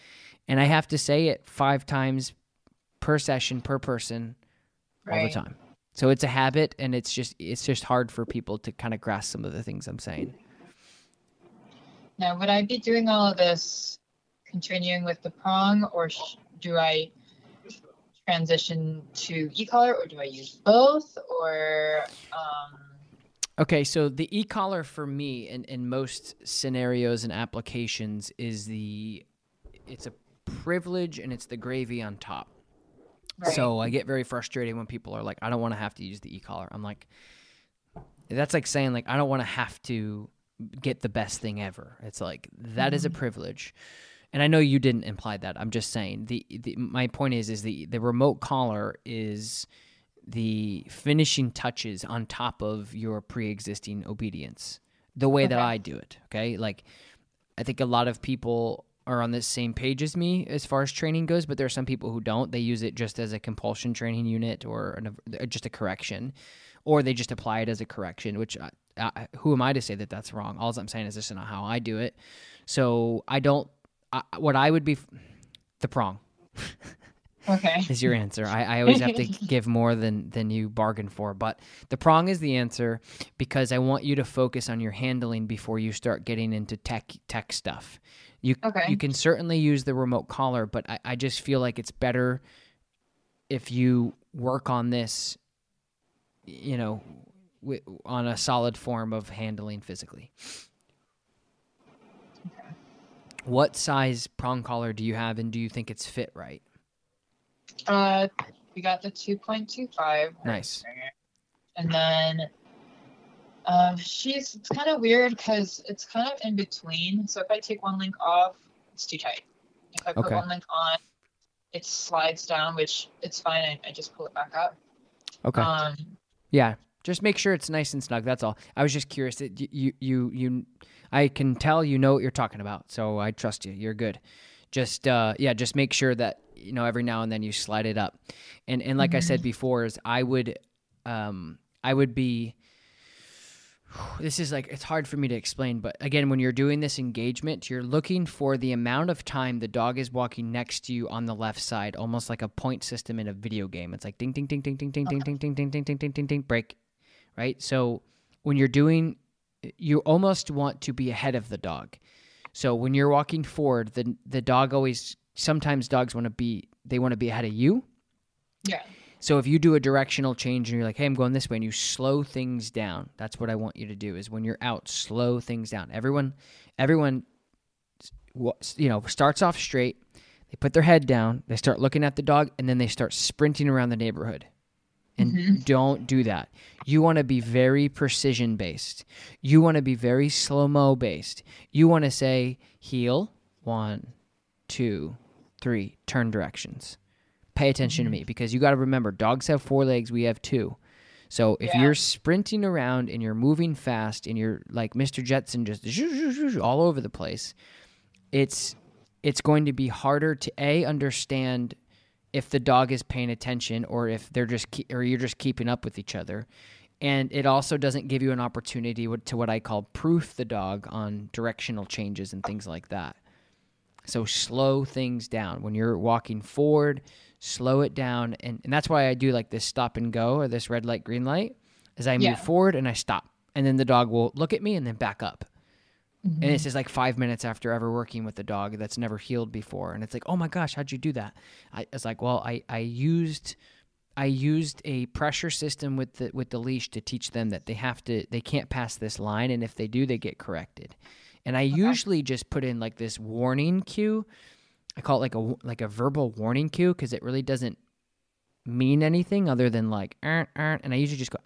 And I have to say it 5 times per session, per person, all the time. So it's a habit, and it's just hard for people to kind of grasp some of the things I'm saying. Now, would I be doing all of this continuing with the prong, or do I transition to e-collar, or do I use both, or Okay, so the e-collar for me in most scenarios and applications is it's a privilege, and it's the gravy on top. Right. So I get very frustrated when people are like, I don't want to have to use the e-collar. I'm like, that's like saying, like, I don't want to have to get the best thing ever. It's like, that is a privilege. And I know you didn't imply that. I'm just saying my point is the remote collar is the finishing touches on top of your pre-existing obedience, the way that I do it. Okay. Like, I think a lot of people are on the same page as me as far as training goes, but there are some people who don't. They use it just as a compulsion training unit or just a correction, or they just apply it as a correction, which who am I to say that that's wrong? All I'm saying is this is not how I do it. So what I would be, the prong. Okay. Is your answer. I always have to give more than you bargain for, but the prong is the answer because I want you to focus on your handling before you start getting into tech stuff. You can certainly use the remote collar, but I just feel like it's better if you work on this, on a solid form of handling physically. Okay. What size prong collar do you have, and do you think it's fit right? We got the 2.25. Nice. And then it's kind of weird because it's kind of in between. So if I take one link off, it's too tight. If I put one link on, it slides down, which it's fine. I just pull it back up. Okay. Yeah. Just make sure it's nice and snug. That's all. I was just curious that I can tell you know what you're talking about. So I trust you. You're good. Just make sure that, every now and then you slide it up. And like I said before, is I would be, this is like, it's hard for me to explain, but again, when you're doing this engagement, you're looking for the amount of time the dog is walking next to you on the left side, almost like a point system in a video game. It's like ding, ding, ding, ding, ding, ding, ding, ding, ding, ding, ding, ding, ding, ding, ding, break, right? So when you're doing, you almost want to be ahead of the dog. So when you're walking forward, the dog sometimes dogs want to be ahead of you. Yeah. So if you do a directional change and you're like, hey, I'm going this way, and you slow things down, that's what I want you to do is when you're out, slow things down. Everyone, starts off straight. They put their head down. They start looking at the dog, and then they start sprinting around the neighborhood. And don't do that. You want to be very precision-based. You want to be very slow-mo based. You want to say, heel, 1, 2, 3, turn directions. Pay attention to me, because you got to remember, dogs have 4 legs, we have 2. So if you're sprinting around and you're moving fast and you're like Mr. Jetson, just all over the place, it's going to be harder to understand if the dog is paying attention or if you're just keeping up with each other. And it also doesn't give you an opportunity to what I call proof the dog on directional changes and things like that. So slow things down. When you're walking forward, slow it down. And that's why I do like this stop and go, or this red light, green light, as I move forward and I stop. And then the dog will look at me and then back up. And this is like 5 minutes after ever working with a dog that's never heeled before. And it's like, oh my gosh, how'd you do that? It's like, well, I used a pressure system with the leash to teach them that they can't pass this line. And if they do, they get corrected. And I usually just put in like this warning cue. I call it like a verbal warning cue, because it really doesn't mean anything other than like, and I usually just go,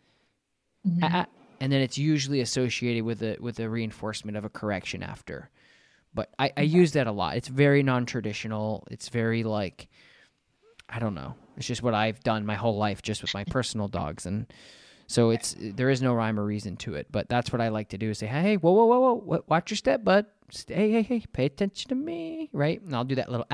and then it's usually associated with a reinforcement of a correction after. But I use that a lot. It's very non-traditional. It's very like, I don't know. It's just what I've done my whole life just with my personal dogs. And so there is no rhyme or reason to it. But that's what I like to do is say, hey, whoa, watch your step, bud. Hey, pay attention to me, right? And I'll do that little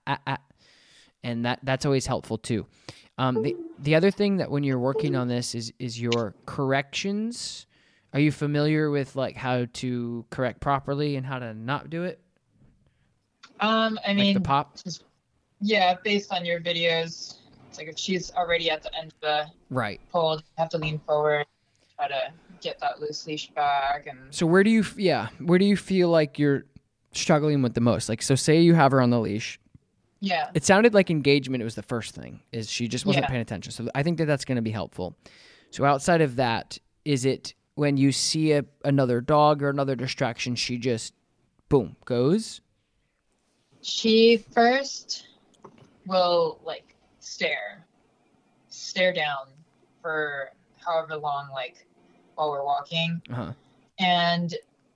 and that's always helpful too. The other thing that when you're working on this is your corrections. Are you familiar with like how to correct properly and how to not do it? I mean, the pop? Yeah, based on your videos, it's like if she's already at the end of the hold, you have to lean forward, try to get that loose leash back. And so where do you feel like you're struggling with the most? Like, so say you have her on the leash. Yeah. It sounded like engagement was the first thing, is she just wasn't paying attention. So I think that's going to be helpful. So outside of that, is it when you see another dog or another distraction, she just, boom, goes? She first will like stare down for however long, like while we're walking. And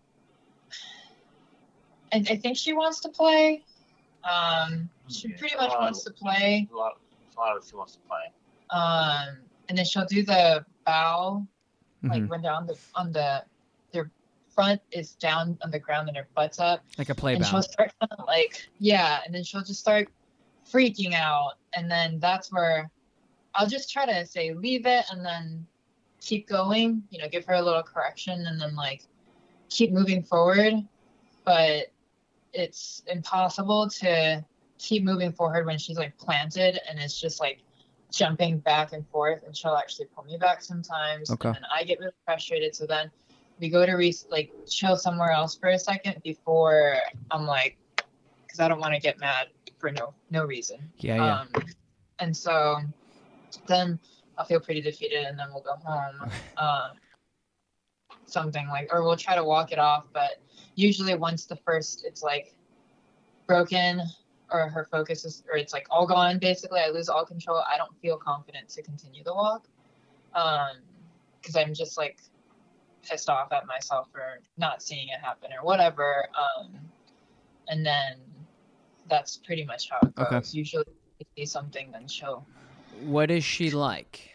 I think she wants to play. She pretty much wants to play. A lot of she wants to play. And then she'll do the bow, like when down their front is down on the ground and their butt's up, like a play and bow. She'll start like and then she'll just start freaking out, and then that's where I'll just try to say leave it and then keep going, give her a little correction and then like keep moving forward. But it's impossible to keep moving forward when she's like planted and it's just like jumping back and forth, and she'll actually pull me back sometimes. And then I get really frustrated, so then we go to chill somewhere else for a second before I'm like, because I don't want to get mad for no reason. And so then I'll feel pretty defeated, and then we'll go home. Something like, or we'll try to walk it off. But usually once it's like broken, or her focus is, or it's like all gone, basically, I lose all control. I don't feel confident to continue the walk. Because I'm just like pissed off at myself for not seeing it happen or whatever. And then that's pretty much how it goes. Usually if you see something, then she'll. What is she like?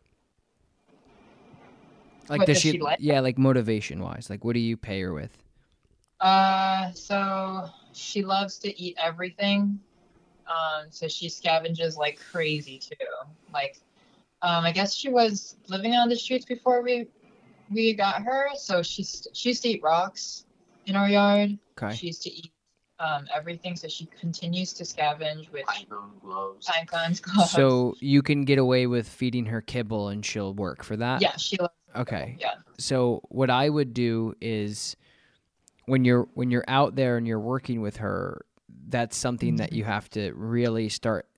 Like, what does she like? Yeah, like motivation wise. Like, what do you pay her with? So she loves to eat everything. So she scavenges like crazy too. Like, I guess she was living on the streets before we got her. So she used to eat rocks in our yard. She used to eat everything. So she continues to scavenge with pine cones, gloves. So you can get away with feeding her kibble and she'll work for that? Yeah, she loves Okay. Yeah. So what I would do is when you're out there and you're working with her, that's something that you have to really start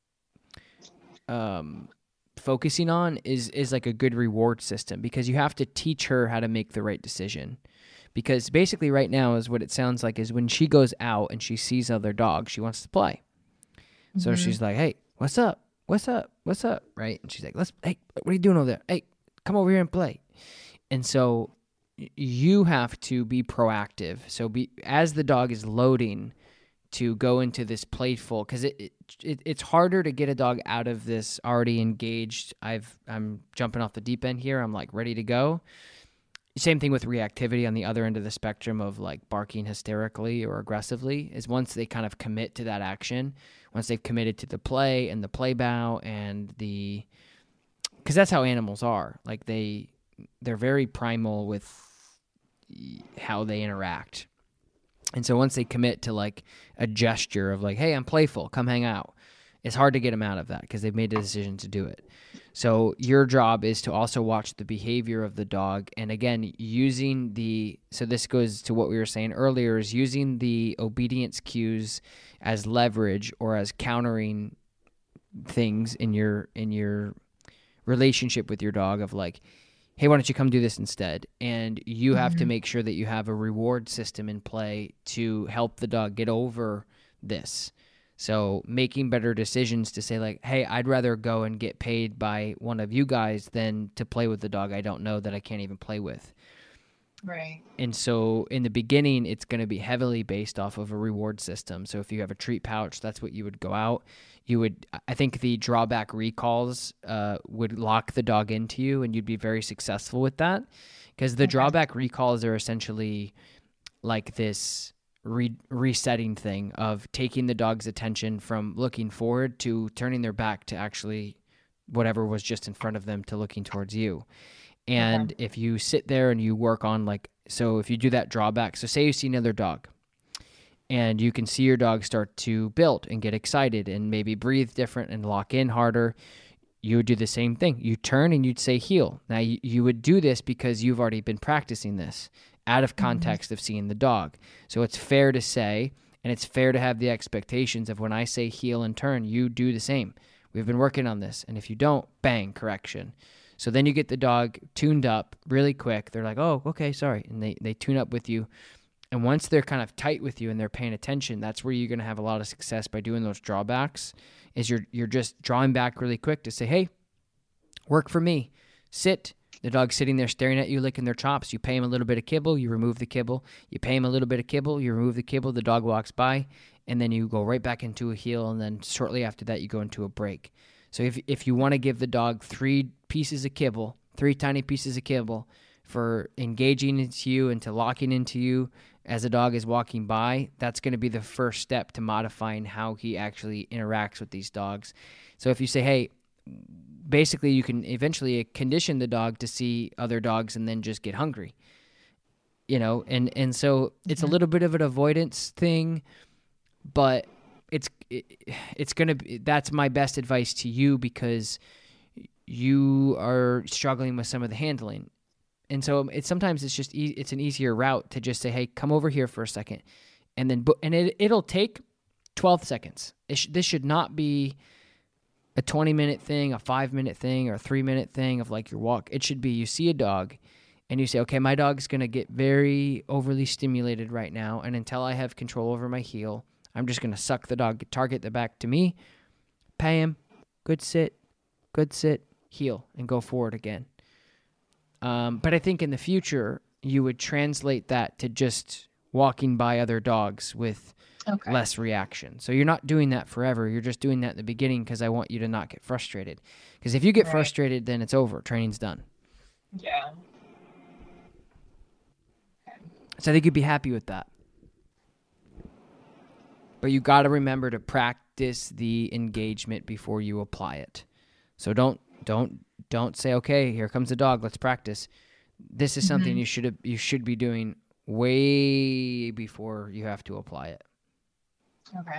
focusing on is like a good reward system, because you have to teach her how to make the right decision. Because basically right now is what it sounds like is when she goes out and she sees other dogs, she wants to play. So she's like, hey, what's up? What's up? What's up? Right? And she's like, hey, what are you doing over there? Hey, come over here and play. And so you have to be proactive. So as the dog is loading to go into this playful, because it's harder to get a dog out of this already engaged. I'm jumping off the deep end here. I'm like ready to go. Same thing with reactivity on the other end of the spectrum of like barking hysterically or aggressively, is once they kind of commit to that action, once they've committed to the play and the play bow and because that's how animals are. Like they're very primal with how they interact. And so once they commit to like a gesture of like, hey, I'm playful, come hang out, it's hard to get them out of that because they've made the decision to do it. So your job is to also watch the behavior of the dog. And again, so this goes to what we were saying earlier, is using the obedience cues as leverage or as countering things in your relationship with your dog of like, hey, why don't you come do this instead? And you have to make sure that you have a reward system in play to help the dog get over this. So making better decisions to say like, hey, I'd rather go and get paid by one of you guys than to play with the dog I don't know that I can't even play with. Right. And so in the beginning, it's going to be heavily based off of a reward system. So if you have a treat pouch, that's what you would go out. I think the drawback recalls would lock the dog into you, and you'd be very successful with that, because the drawback recalls are essentially like this resetting thing of taking the dog's attention from looking forward to turning their back to actually whatever was just in front of them to looking towards you. And if you sit there and you work on so if you do that drawback, so say you see another dog and you can see your dog start to build and get excited and maybe breathe different and lock in harder, you would do the same thing. You turn and you'd say heel. Now, you would do this because you've already been practicing this out of context of seeing the dog. So it's fair to say, and it's fair to have the expectations of when I say heel and turn, you do the same. We've been working on this. And if you don't, bang, correction. So then you get the dog tuned up really quick. They're like, oh, okay, sorry. And they tune up with you. And once they're kind of tight with you and they're paying attention, that's where you're going to have a lot of success by doing those drawbacks, is you're just drawing back really quick to say, hey, work for me. Sit. The dog's sitting there staring at you, licking their chops. You pay him a little bit of kibble, you remove the kibble. You pay him a little bit of kibble, you remove the kibble. The dog walks by, and then you go right back into a heel, and then shortly after that, you go into a break. So if you want to give the dog 3 pieces of kibble, 3 tiny pieces of kibble for engaging into you and to locking into you as a dog is walking by, that's going to be the first step to modifying how he actually interacts with these dogs. So if you say, hey, basically you can eventually condition the dog to see other dogs and then just get hungry, and so it's a little bit of an avoidance thing, but it's going to be, that's my best advice to you because you are struggling with some of the handling. And so sometimes it's just it's an easier route to just say, hey, come over here for a second. And then it'll take 12 seconds. This should not be a 20-minute thing, a 5-minute thing, or a 3-minute thing of like your walk. It should be you see a dog and you say, okay, my dog's going to get very overly stimulated right now. And until I have control over my heel, I'm just going to suck the dog, target the back to me, pay him, good sit, heel, and go forward again. But I think in the future, you would translate that to just walking by other dogs with less reaction. So you're not doing that forever. You're just doing that in the beginning because I want you to not get frustrated. Because if you get frustrated, then it's over. Training's done. Yeah. So I think you'd be happy with that. But you got to remember to practice the engagement before you apply it. So don't say, okay, here comes the dog, let's practice. This is something you should be doing way before you have to apply it. Okay.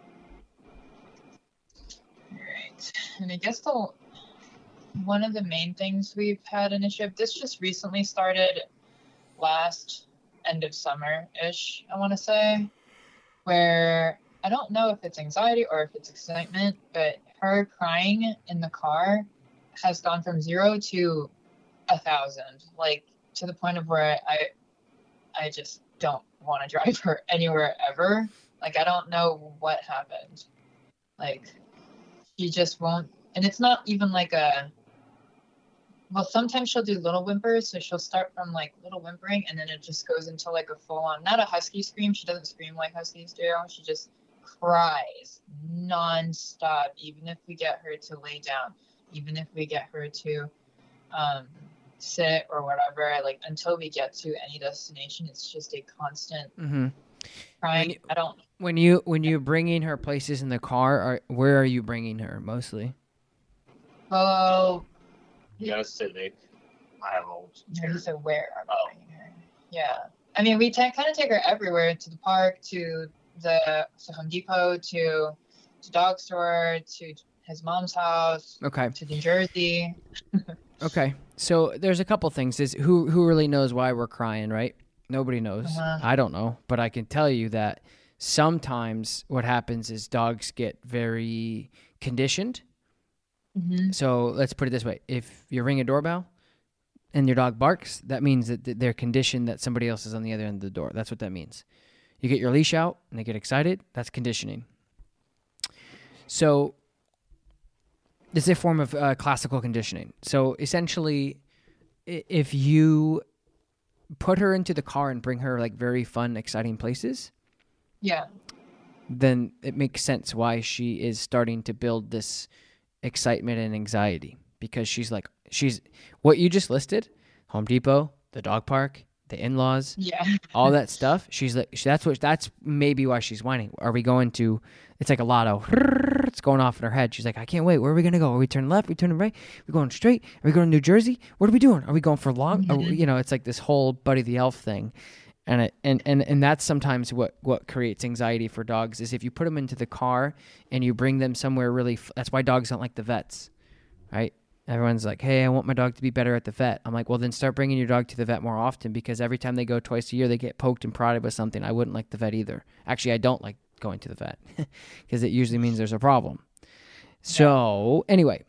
All right. And I guess one of the main things we've had an issue of, this just recently started last end of summer-ish, I want to say, where I don't know if it's anxiety or if it's excitement, but her crying in the car has gone from 0 to 1,000, like to the point of where I just don't want to drive her anywhere ever. Like, I don't know what happened. Like, she just won't, and it's not even like sometimes she'll do little whimpers, so she'll start from like little whimpering, and then it just goes into like a full-on, not a husky scream, she doesn't scream like huskies do, she just cries non-stop, even if we get her to lay down, even if we get her to sit or whatever, like until we get to any destination, it's just a constant crying. When you're bringing her places in the car, where are you bringing her mostly? Oh, yeah, Civic. I have old. You said where are we bringing her? Yeah, I mean, we kind of take her everywhere, to the park, to Home Depot, to dog store, to his mom's house, to New Jersey. Okay, so there's a couple things. Is who really knows why we're crying, right? Nobody knows. I don't know, but I can tell you that sometimes what happens is dogs get very conditioned. So let's put it this way. If you ring a doorbell and your dog barks, that means that they're conditioned that somebody else is on the other end of the door. That's what that means. You get your leash out and they get excited, that's conditioning. So this is a form of classical conditioning. So essentially, if you put her into the car and bring her like very fun, exciting places, then it makes sense why she is starting to build this excitement and anxiety, because she's what you just listed, Home Depot, the dog park, the in-laws, all that stuff. She's like, that's maybe why she's whining. Are we going to, it's like a lotto. It's going off in her head. She's like, I can't wait. Where are we going to go? Are we turning left? Are we turning right? Are we going straight? Are we going to New Jersey? What are we doing? Are we going for long? It's like this whole Buddy the Elf thing. And that's sometimes what creates anxiety for dogs is if you put them into the car and you bring them somewhere really. That's why dogs don't like the vets, right? Everyone's like, hey, I want my dog to be better at the vet. I'm like, well, then start bringing your dog to the vet more often, because every time they go twice a year, they get poked and prodded with something. I wouldn't like the vet either. Actually, I don't like going to the vet because it usually means there's a problem. So anyway,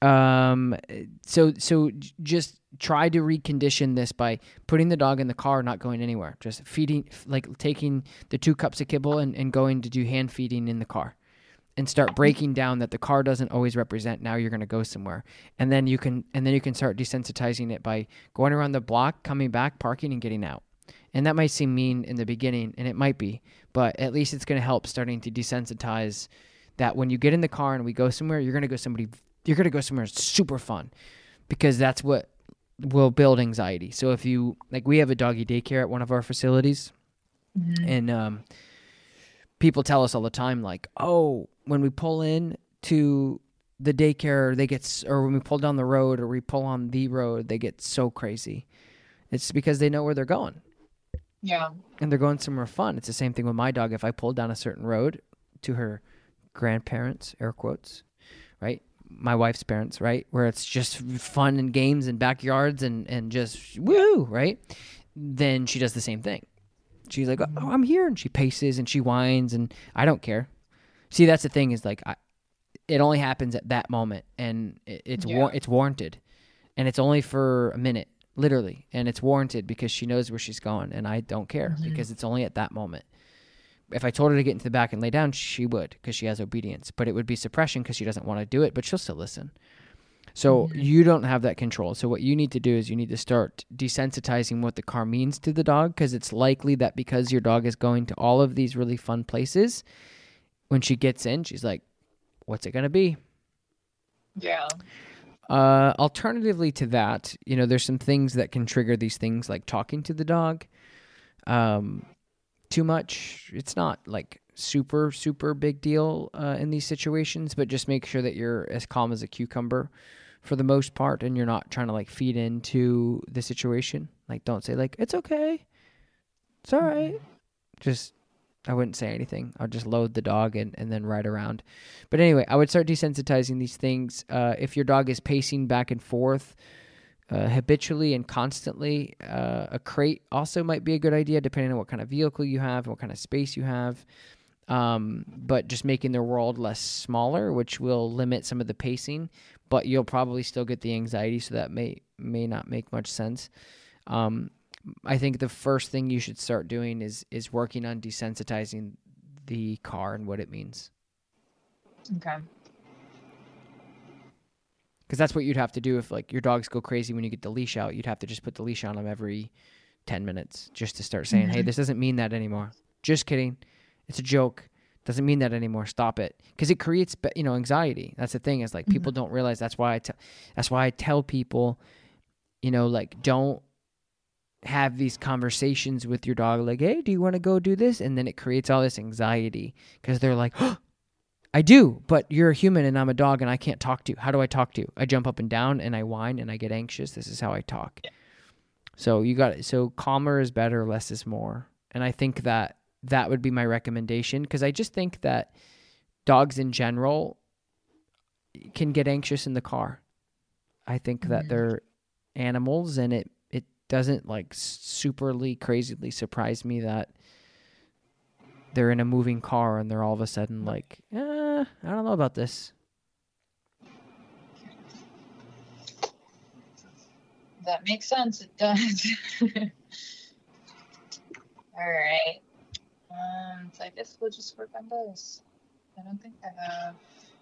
so just try to recondition this by putting the dog in the car, not going anywhere, just feeding, like taking the 2 cups of kibble and going to do hand feeding in the car, and start breaking down that the car doesn't always represent now you're going to go somewhere. And then you can start desensitizing it by going around the block, coming back, parking, and getting out. And that might seem mean in the beginning, and it might be, but at least it's going to help starting to desensitize that when you get in the car and we go somewhere, you're going to go somewhere super fun, because that's what will build anxiety. So if you, like, we have a doggy daycare at one of our facilities, and people tell us all the time, like, oh, when we pull in to the daycare, or when we pull down the road or we pull on the road, they get so crazy. It's because they know where they're going. Yeah. And they're going somewhere fun. It's the same thing with my dog. If I pull down a certain road to her grandparents, air quotes, right? My wife's parents, right? Where it's just fun and games and backyards and just woo, right? Then she does the same thing. She's like, oh, I'm here. And she paces and she whines, and I don't care. See, that's the thing is, like, it only happens at that moment, and it's warranted. And it's only for a minute, literally. And it's warranted because she knows where she's going, and I don't care because it's only at that moment. If I told her to get into the back and lay down, she would, because she has obedience. But it would be suppression because she doesn't want to do it, but she'll still listen. So you don't have that control. So what you need to do is you need to start desensitizing what the car means to the dog, because it's likely that because your dog is going to all of these really fun places, when she gets in, she's like, what's it going to be? Yeah. Alternatively to that, there's some things that can trigger these things, like talking to the dog. Too much. It's not like super, super big deal in these situations, but just make sure that you're as calm as a cucumber for the most part, and you're not trying to like feed into the situation. Like, don't say like, it's okay, it's all right. I wouldn't say anything. I'll just load the dog and then ride around. But anyway, I would start desensitizing these things. If your dog is pacing back and forth habitually and constantly, a crate also might be a good idea, depending on what kind of vehicle you have and what kind of space you have. But just making their world less smaller, which will limit some of the pacing, but you'll probably still get the anxiety, so that may not make much sense. I think the first thing you should start doing is working on desensitizing the car and what it means. Okay. Because that's what you'd have to do if, like, your dogs go crazy when you get the leash out. You'd have to just put the leash on them every 10 minutes just to start saying, hey, this doesn't mean that anymore. Just kidding. It's a joke. Doesn't mean that anymore. Stop it. Because it creates, anxiety. That's the thing, is like people don't realize. That's why I tell people, like, don't have these conversations with your dog like, hey, do you want to go do this? And then it creates all this anxiety because they're like, oh, I do, but you're a human and I'm a dog and I can't talk to you. How do I talk to you? I jump up and down and I whine and I get anxious. This is how I talk. Yeah. So calmer is better, less is more. And I think that would be my recommendation, because I just think that dogs in general can get anxious in the car. I think that they're animals, and it doesn't like superly crazily surprise me that they're in a moving car and they're all of a sudden like, I don't know about this. That makes sense. It does. All right. So I guess we'll just work on those. I don't think I have.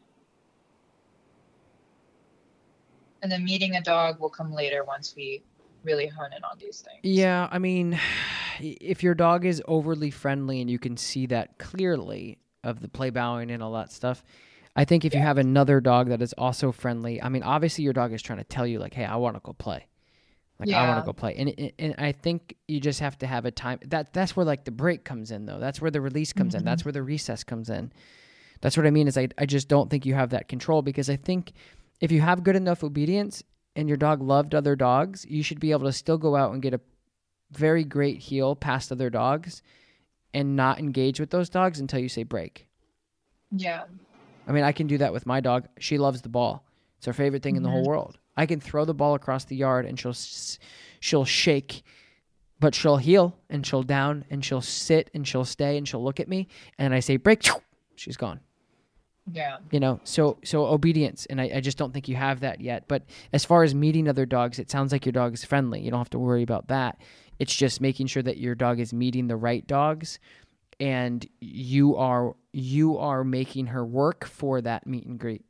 And then meeting a dog will come later once we really hone in on these things. Yeah, I mean, if your dog is overly friendly and you can see that clearly of the play bowing and all that stuff, I think if you have another dog that is also friendly, I mean, obviously your dog is trying to tell you like, hey, I want to go play. Like, I want to go play. And I think you just have to have a time. That's where like the break comes in, though. That's where the release comes in. That's where the recess comes in. That's what I mean is I just don't think you have that control, because I think if you have good enough obedience and your dog loved other dogs, you should be able to still go out and get a very great heel past other dogs and not engage with those dogs until you say break. Yeah. I mean, I can do that with my dog. She loves the ball. It's her favorite thing in the whole world. I can throw the ball across the yard and she'll shake, but she'll heel and she'll down and she'll sit and she'll stay and she'll look at me. And I say break, she's gone. Yeah. You know, so obedience. And I just don't think you have that yet. But as far as meeting other dogs, it sounds like your dog is friendly. You don't have to worry about that. It's just making sure that your dog is meeting the right dogs, and you are making her work for that meet and greet.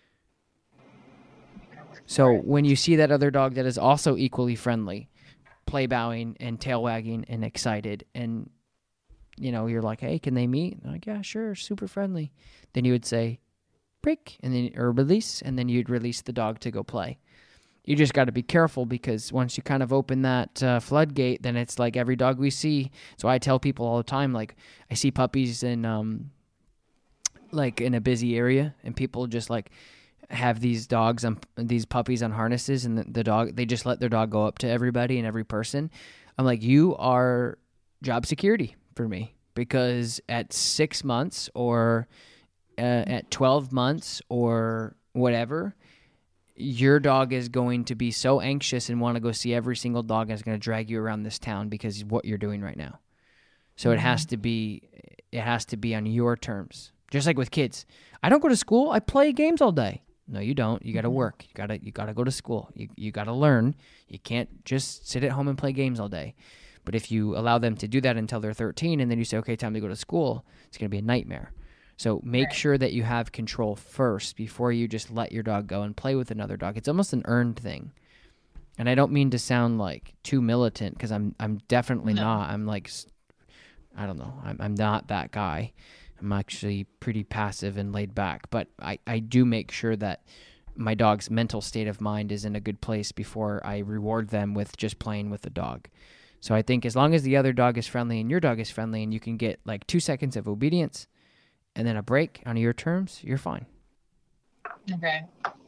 So when you see that other dog that is also equally friendly, play bowing and tail wagging and excited, and you know, you're like, hey, can they meet? I'm like, yeah, sure, super friendly. Then you would say break or release, and then you'd release the dog to go play. You just got to be careful, because once you kind of open that floodgate, then it's like every dog we see. So I tell people all the time, like, I see puppies in like in a busy area, and people just like have these puppies on harnesses, and they just let their dog go up to everybody and every person. I'm like, you are job security for me, because at 6 months or at 12 months or whatever, your dog is going to be so anxious and want to go see every single dog, and is going to drag you around this town because of what you're doing right now. So it has to be on your terms. Just like with kids. I don't go to school. I play games all day. No, you don't. You got to work. You got to go to school. You got to learn. You can't just sit at home and play games all day. But if you allow them to do that until they're 13, and then you say, okay, time to go to school, it's going to be a nightmare. So make sure that you have control first before you just let your dog go and play with another dog. It's almost an earned thing. And I don't mean to sound like too militant, because I'm definitely not. I'm like, I don't know. I'm not that guy. I'm actually pretty passive and laid back. But I do make sure that my dog's mental state of mind is in a good place before I reward them with just playing with the dog. So I think as long as the other dog is friendly and your dog is friendly, and you can get like 2 seconds of obedience and then a break on your terms, you're fine. Okay.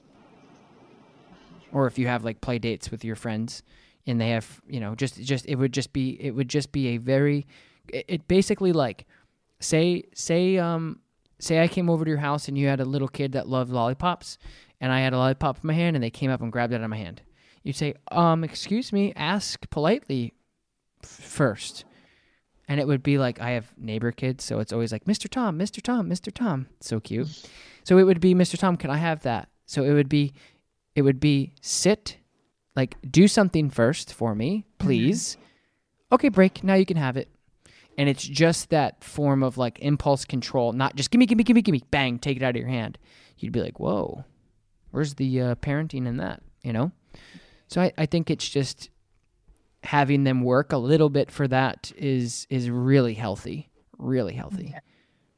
Or if you have like play dates with your friends and they have, you know, it would just be a very, it basically like, say I came over to your house and you had a little kid that loved lollipops, and I had a lollipop in my hand and they came up and grabbed it out of my hand. You'd say, excuse me, ask politely first. And it would be like, I have neighbor kids, so it's always like, Mr. Tom, Mr. Tom, Mr. Tom. So cute. So it would be, Mr. Tom, can I have that? So it would be sit, like, do something first for me, please. Okay, break. Now you can have it. And it's just that form of like impulse control, not just gimme, bang, take it out of your hand. You'd be like, whoa, where's the parenting in that, you know? So I think it's just having them work a little bit for that is really healthy, really healthy. Okay.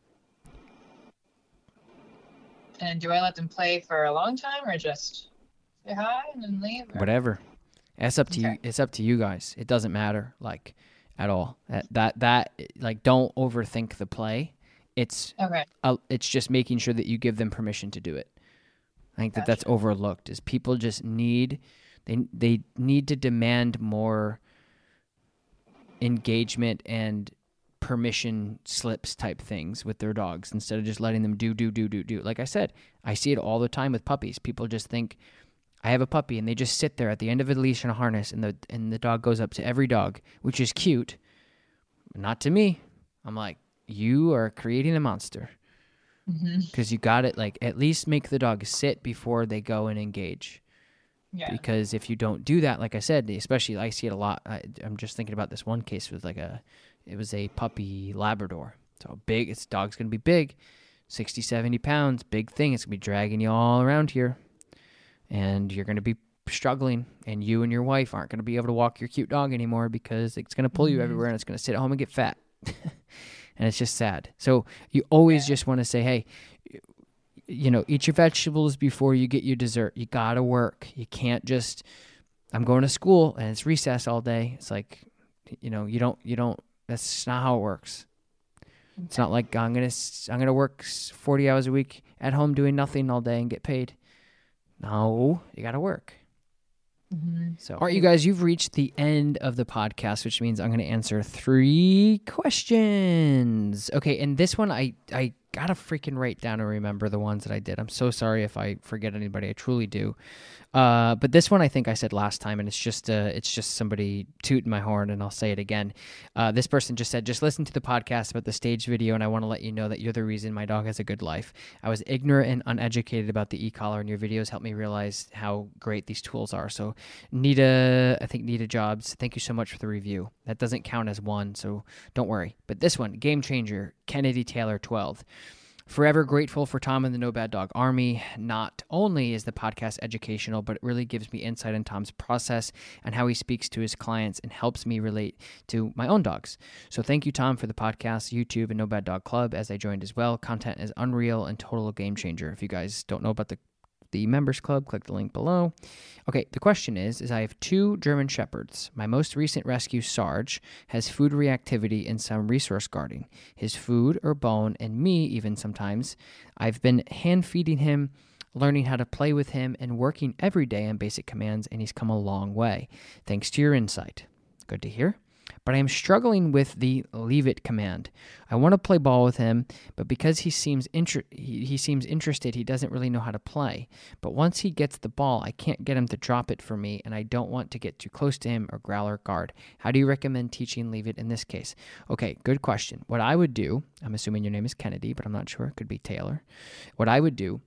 And do I let them play for a long time, or just say hi and then leave? Or? Whatever. It's up to you. It's up to you guys. It doesn't matter, like, at all. That like, don't overthink the play. It's just making sure that you give them permission to do it. I think that's overlooked. Is people just need they need to demand more engagement and permission slips type things with their dogs, instead of just letting them do. Like I said, I see it all the time with puppies. People just think, I have a puppy, and they just sit there at the end of a leash and a harness, and the dog goes up to every dog, which is cute. Not to me. I'm like, you are creating a monster. Because you got it, like, at least make the dog sit before they go and engage. Yeah. Because if you don't do that, like I said, especially I see it a lot. I'm just thinking about this one case with it was a puppy Labrador. So big, its dog's going to be big, 60, 70 pounds, big thing. It's going to be dragging you all around here. And you're going to be struggling, and you and your wife aren't going to be able to walk your cute dog anymore, because it's going to pull you everywhere, and it's going to sit at home and get fat. And it's just sad. So you always just want to say, hey, you know, eat your vegetables before you get your dessert. You got to work. You can't just, I'm going to school and it's recess all day. It's like, you know, you don't, that's not how it works. It's not like I'm going to work 40 hours a week at home doing nothing all day and get paid. No, you got to work. So, all right, you guys, you've reached the end of the podcast, which means I'm going to answer 3 questions. Okay, and this one I got to freaking write down and remember the ones that I did. I'm so sorry if I forget anybody. I truly do. But this one I think I said last time, and it's just somebody tooting my horn, and I'll say it again. This person just said, just listen to the podcast about the stage video, and I want to let you know that you're the reason my dog has a good life. I was ignorant and uneducated about the e-collar, and your videos helped me realize how great these tools are. So Nita Jobs, thank you so much for the review. That doesn't count as one, so don't worry. But this one, Game Changer, Kennedy Taylor 12. Forever grateful for Tom and the No Bad Dog Army. Not only is the podcast educational, but it really gives me insight in Tom's process and how he speaks to his clients and helps me relate to my own dogs. So thank you, Tom, for the podcast, YouTube, and No Bad Dog Club, as I joined as well. Content is unreal and total game changer. If you guys don't know about the members club, click the link below. Okay, the question is I have 2 German Shepherds. My most recent rescue, Sarge, has food reactivity and some resource guarding. His food or bone, and me even sometimes. I've been hand feeding him, learning how to play with him, and working every day on basic commands, and he's come a long way. Thanks to your insight. Good to hear. But I am struggling with the leave it command. I want to play ball with him, but because he seems interested, he doesn't really know how to play. But once he gets the ball, I can't get him to drop it for me, and I don't want to get too close to him or growl or guard. How do you recommend teaching leave it in this case? Okay, good question. What I would do, I'm assuming your name is Kennedy, but I'm not sure. It could be Taylor. What I would do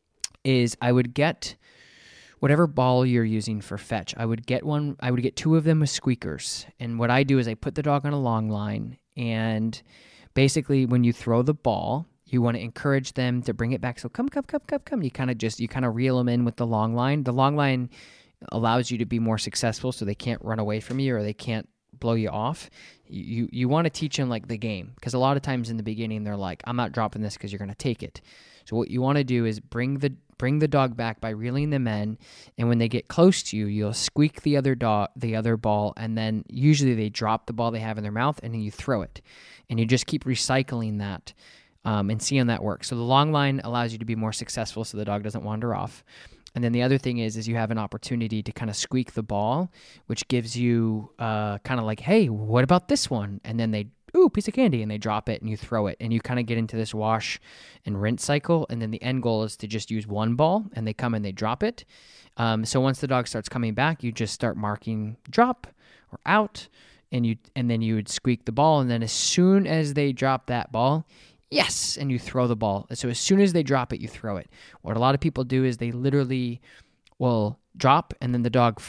is I would get whatever ball you're using for fetch. I would get 2 of them with squeakers. And what I do is I put the dog on a long line, and basically when you throw the ball, you want to encourage them to bring it back. So come. You kind of reel them in with the long line. The long line allows you to be more successful so they can't run away from you or they can't blow you off. You want to teach them like the game, because a lot of times in the beginning they're like, I'm not dropping this because you're going to take it. So what you want to do is bring the dog back by reeling them in, and when they get close to you, you'll squeak the other ball, and then usually they drop the ball they have in their mouth, and then you throw it, and you just keep recycling that and seeing that work. So the long line allows you to be more successful, so the dog doesn't wander off. And then the other thing is you have an opportunity to kind of squeak the ball, which gives you kind of like, hey, what about this one? And then they, ooh, piece of candy, and they drop it and you throw it. And you kind of get into this wash and rinse cycle. And then the end goal is to just use one ball, and they come and they drop it. So once the dog starts coming back, you just start marking drop or out, and then you would squeak the ball. And then as soon as they drop that ball, yes, and you throw the ball. So as soon as they drop it, you throw it. What a lot of people do is they literally will drop, and then the dog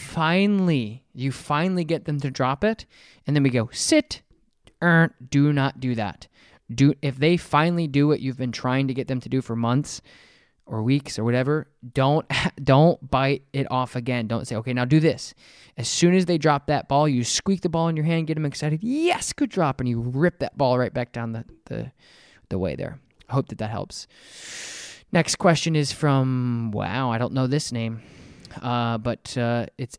you finally get them to drop it, and then we go, sit, do not do that. If they finally do what you've been trying to get them to do for months or weeks or whatever, don't bite it off again. Don't say, okay, now do this. As soon as they drop that ball, you squeak the ball in your hand, get them excited. Yes, good drop, and you rip that ball right back down the way there. I hope that helps. Next question is from, wow, I don't know this name, but it's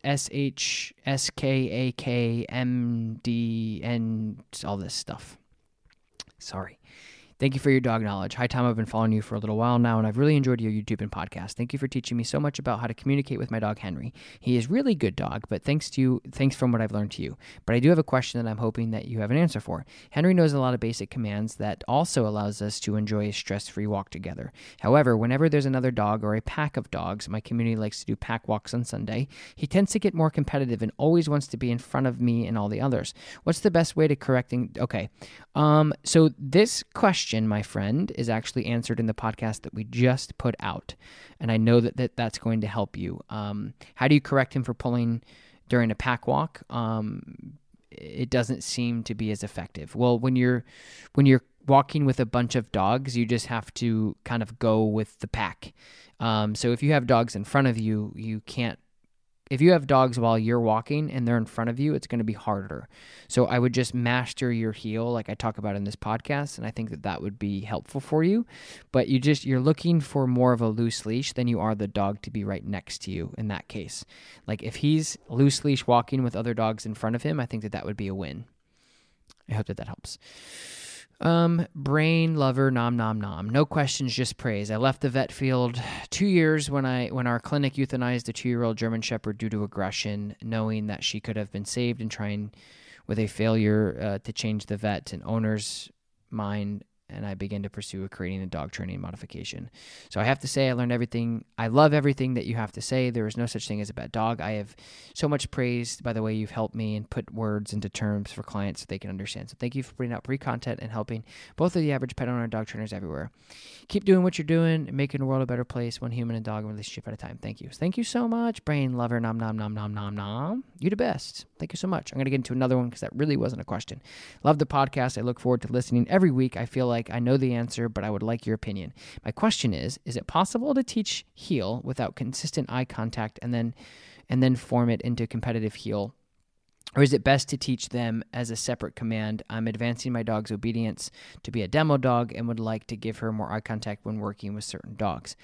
SHSKAKMDN, all this stuff. Sorry. Thank you for your dog knowledge. Hi, Tom. I've been following you for a little while now, and I've really enjoyed your YouTube and podcast. Thank you for teaching me so much about how to communicate with my dog, Henry. He is really good dog, but thanks from what I've learned to you. But I do have a question that I'm hoping that you have an answer for. Henry knows a lot of basic commands that also allows us to enjoy a stress-free walk together. However, whenever there's another dog or a pack of dogs, my community likes to do pack walks on Sunday, he tends to get more competitive and always wants to be in front of me and all the others. What's the best way to correcting? Okay. So this question, my friend, is actually answered in the podcast that we just put out, and I know that's going to help you. How do you correct him for pulling during a pack walk? It doesn't seem to be as effective. Well, when you're walking with a bunch of dogs, you just have to kind of go with the pack. So if you have dogs in front of you, you can't. If you have dogs while you're walking and they're in front of you, it's going to be harder. So I would just master your heel like I talk about in this podcast, and I think that would be helpful for you. But you're looking for more of a loose leash than you are the dog to be right next to you in that case. Like if he's loose leash walking with other dogs in front of him, I think that would be a win. I hope that helps. Brain lover, nom nom nom. No questions, just praise. I left the vet field 2 years when our clinic euthanized a 2-year-old German Shepherd due to aggression, knowing that she could have been saved, and trying with a failure to change the vet and owner's mind. And I began to pursue creating a dog training modification. So I have to say, I learned everything. I love everything that you have to say. There is no such thing as a bad dog. I have so much praise by the way you've helped me and put words into terms for clients so they can understand. So thank you for putting out free content and helping both of the average pet owner and dog trainers everywhere. Keep doing what you're doing and making the world a better place, one human and dog relationship at a time. Thank you. Thank you so much, brain lover, nom nom nom nom nom nom. You the best. Thank you so much. I'm going to get into another one because that really wasn't a question. Love the podcast. I look forward to listening every week. I feel like I know the answer, but I would like your opinion. My question is it possible to teach heel without consistent eye contact and then form it into competitive heel? Or is it best to teach them as a separate command? I'm advancing my dog's obedience to be a demo dog and would like to give her more eye contact when working with certain dogs.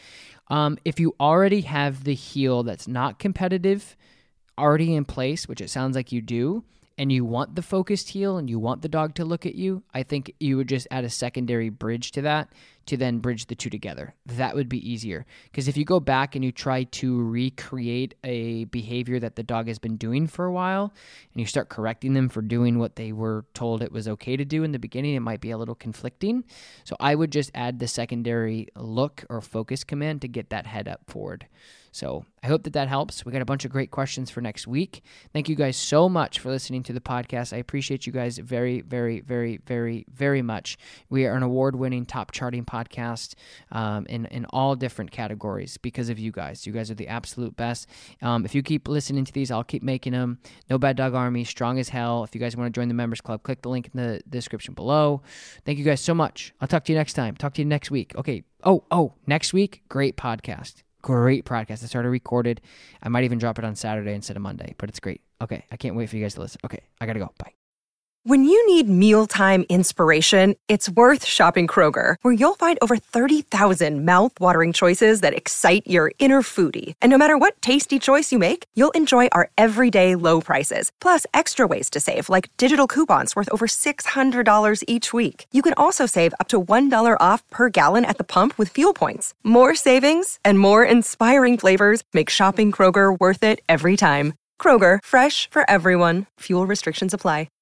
If you already have the heel that's not competitive already in place, which it sounds like you do, and you want the focused heel and you want the dog to look at you, I think you would just add a secondary bridge to that to then bridge the two together. That would be easier. Because if you go back and you try to recreate a behavior that the dog has been doing for a while, and you start correcting them for doing what they were told it was okay to do in the beginning, it might be a little conflicting. So I would just add the secondary look or focus command to get that head up forward. So I hope that helps. We got a bunch of great questions for next week. Thank you guys so much for listening to the podcast. I appreciate you guys very, very, very, very, very much. We are an award-winning, top-charting podcast in all different categories because of you guys. You guys are the absolute best. If you keep listening to these, I'll keep making them. No Bad Dog Army, strong as hell. If you guys want to join the members club, click the link in the description below. Thank you guys so much. I'll talk to you next time. Talk to you next week. Okay. Next week, great podcast. Great podcast. I started recorded. I might even drop it on Saturday instead of Monday, but it's great. Okay. I can't wait for you guys to listen. Okay. I got to go. Bye. When you need mealtime inspiration, it's worth shopping Kroger, where you'll find over 30,000 mouth-watering choices that excite your inner foodie. And no matter what tasty choice you make, you'll enjoy our everyday low prices, plus extra ways to save, like digital coupons worth over $600 each week. You can also save up to $1 off per gallon at the pump with fuel points. More savings and more inspiring flavors make shopping Kroger worth it every time. Kroger, fresh for everyone. Fuel restrictions apply.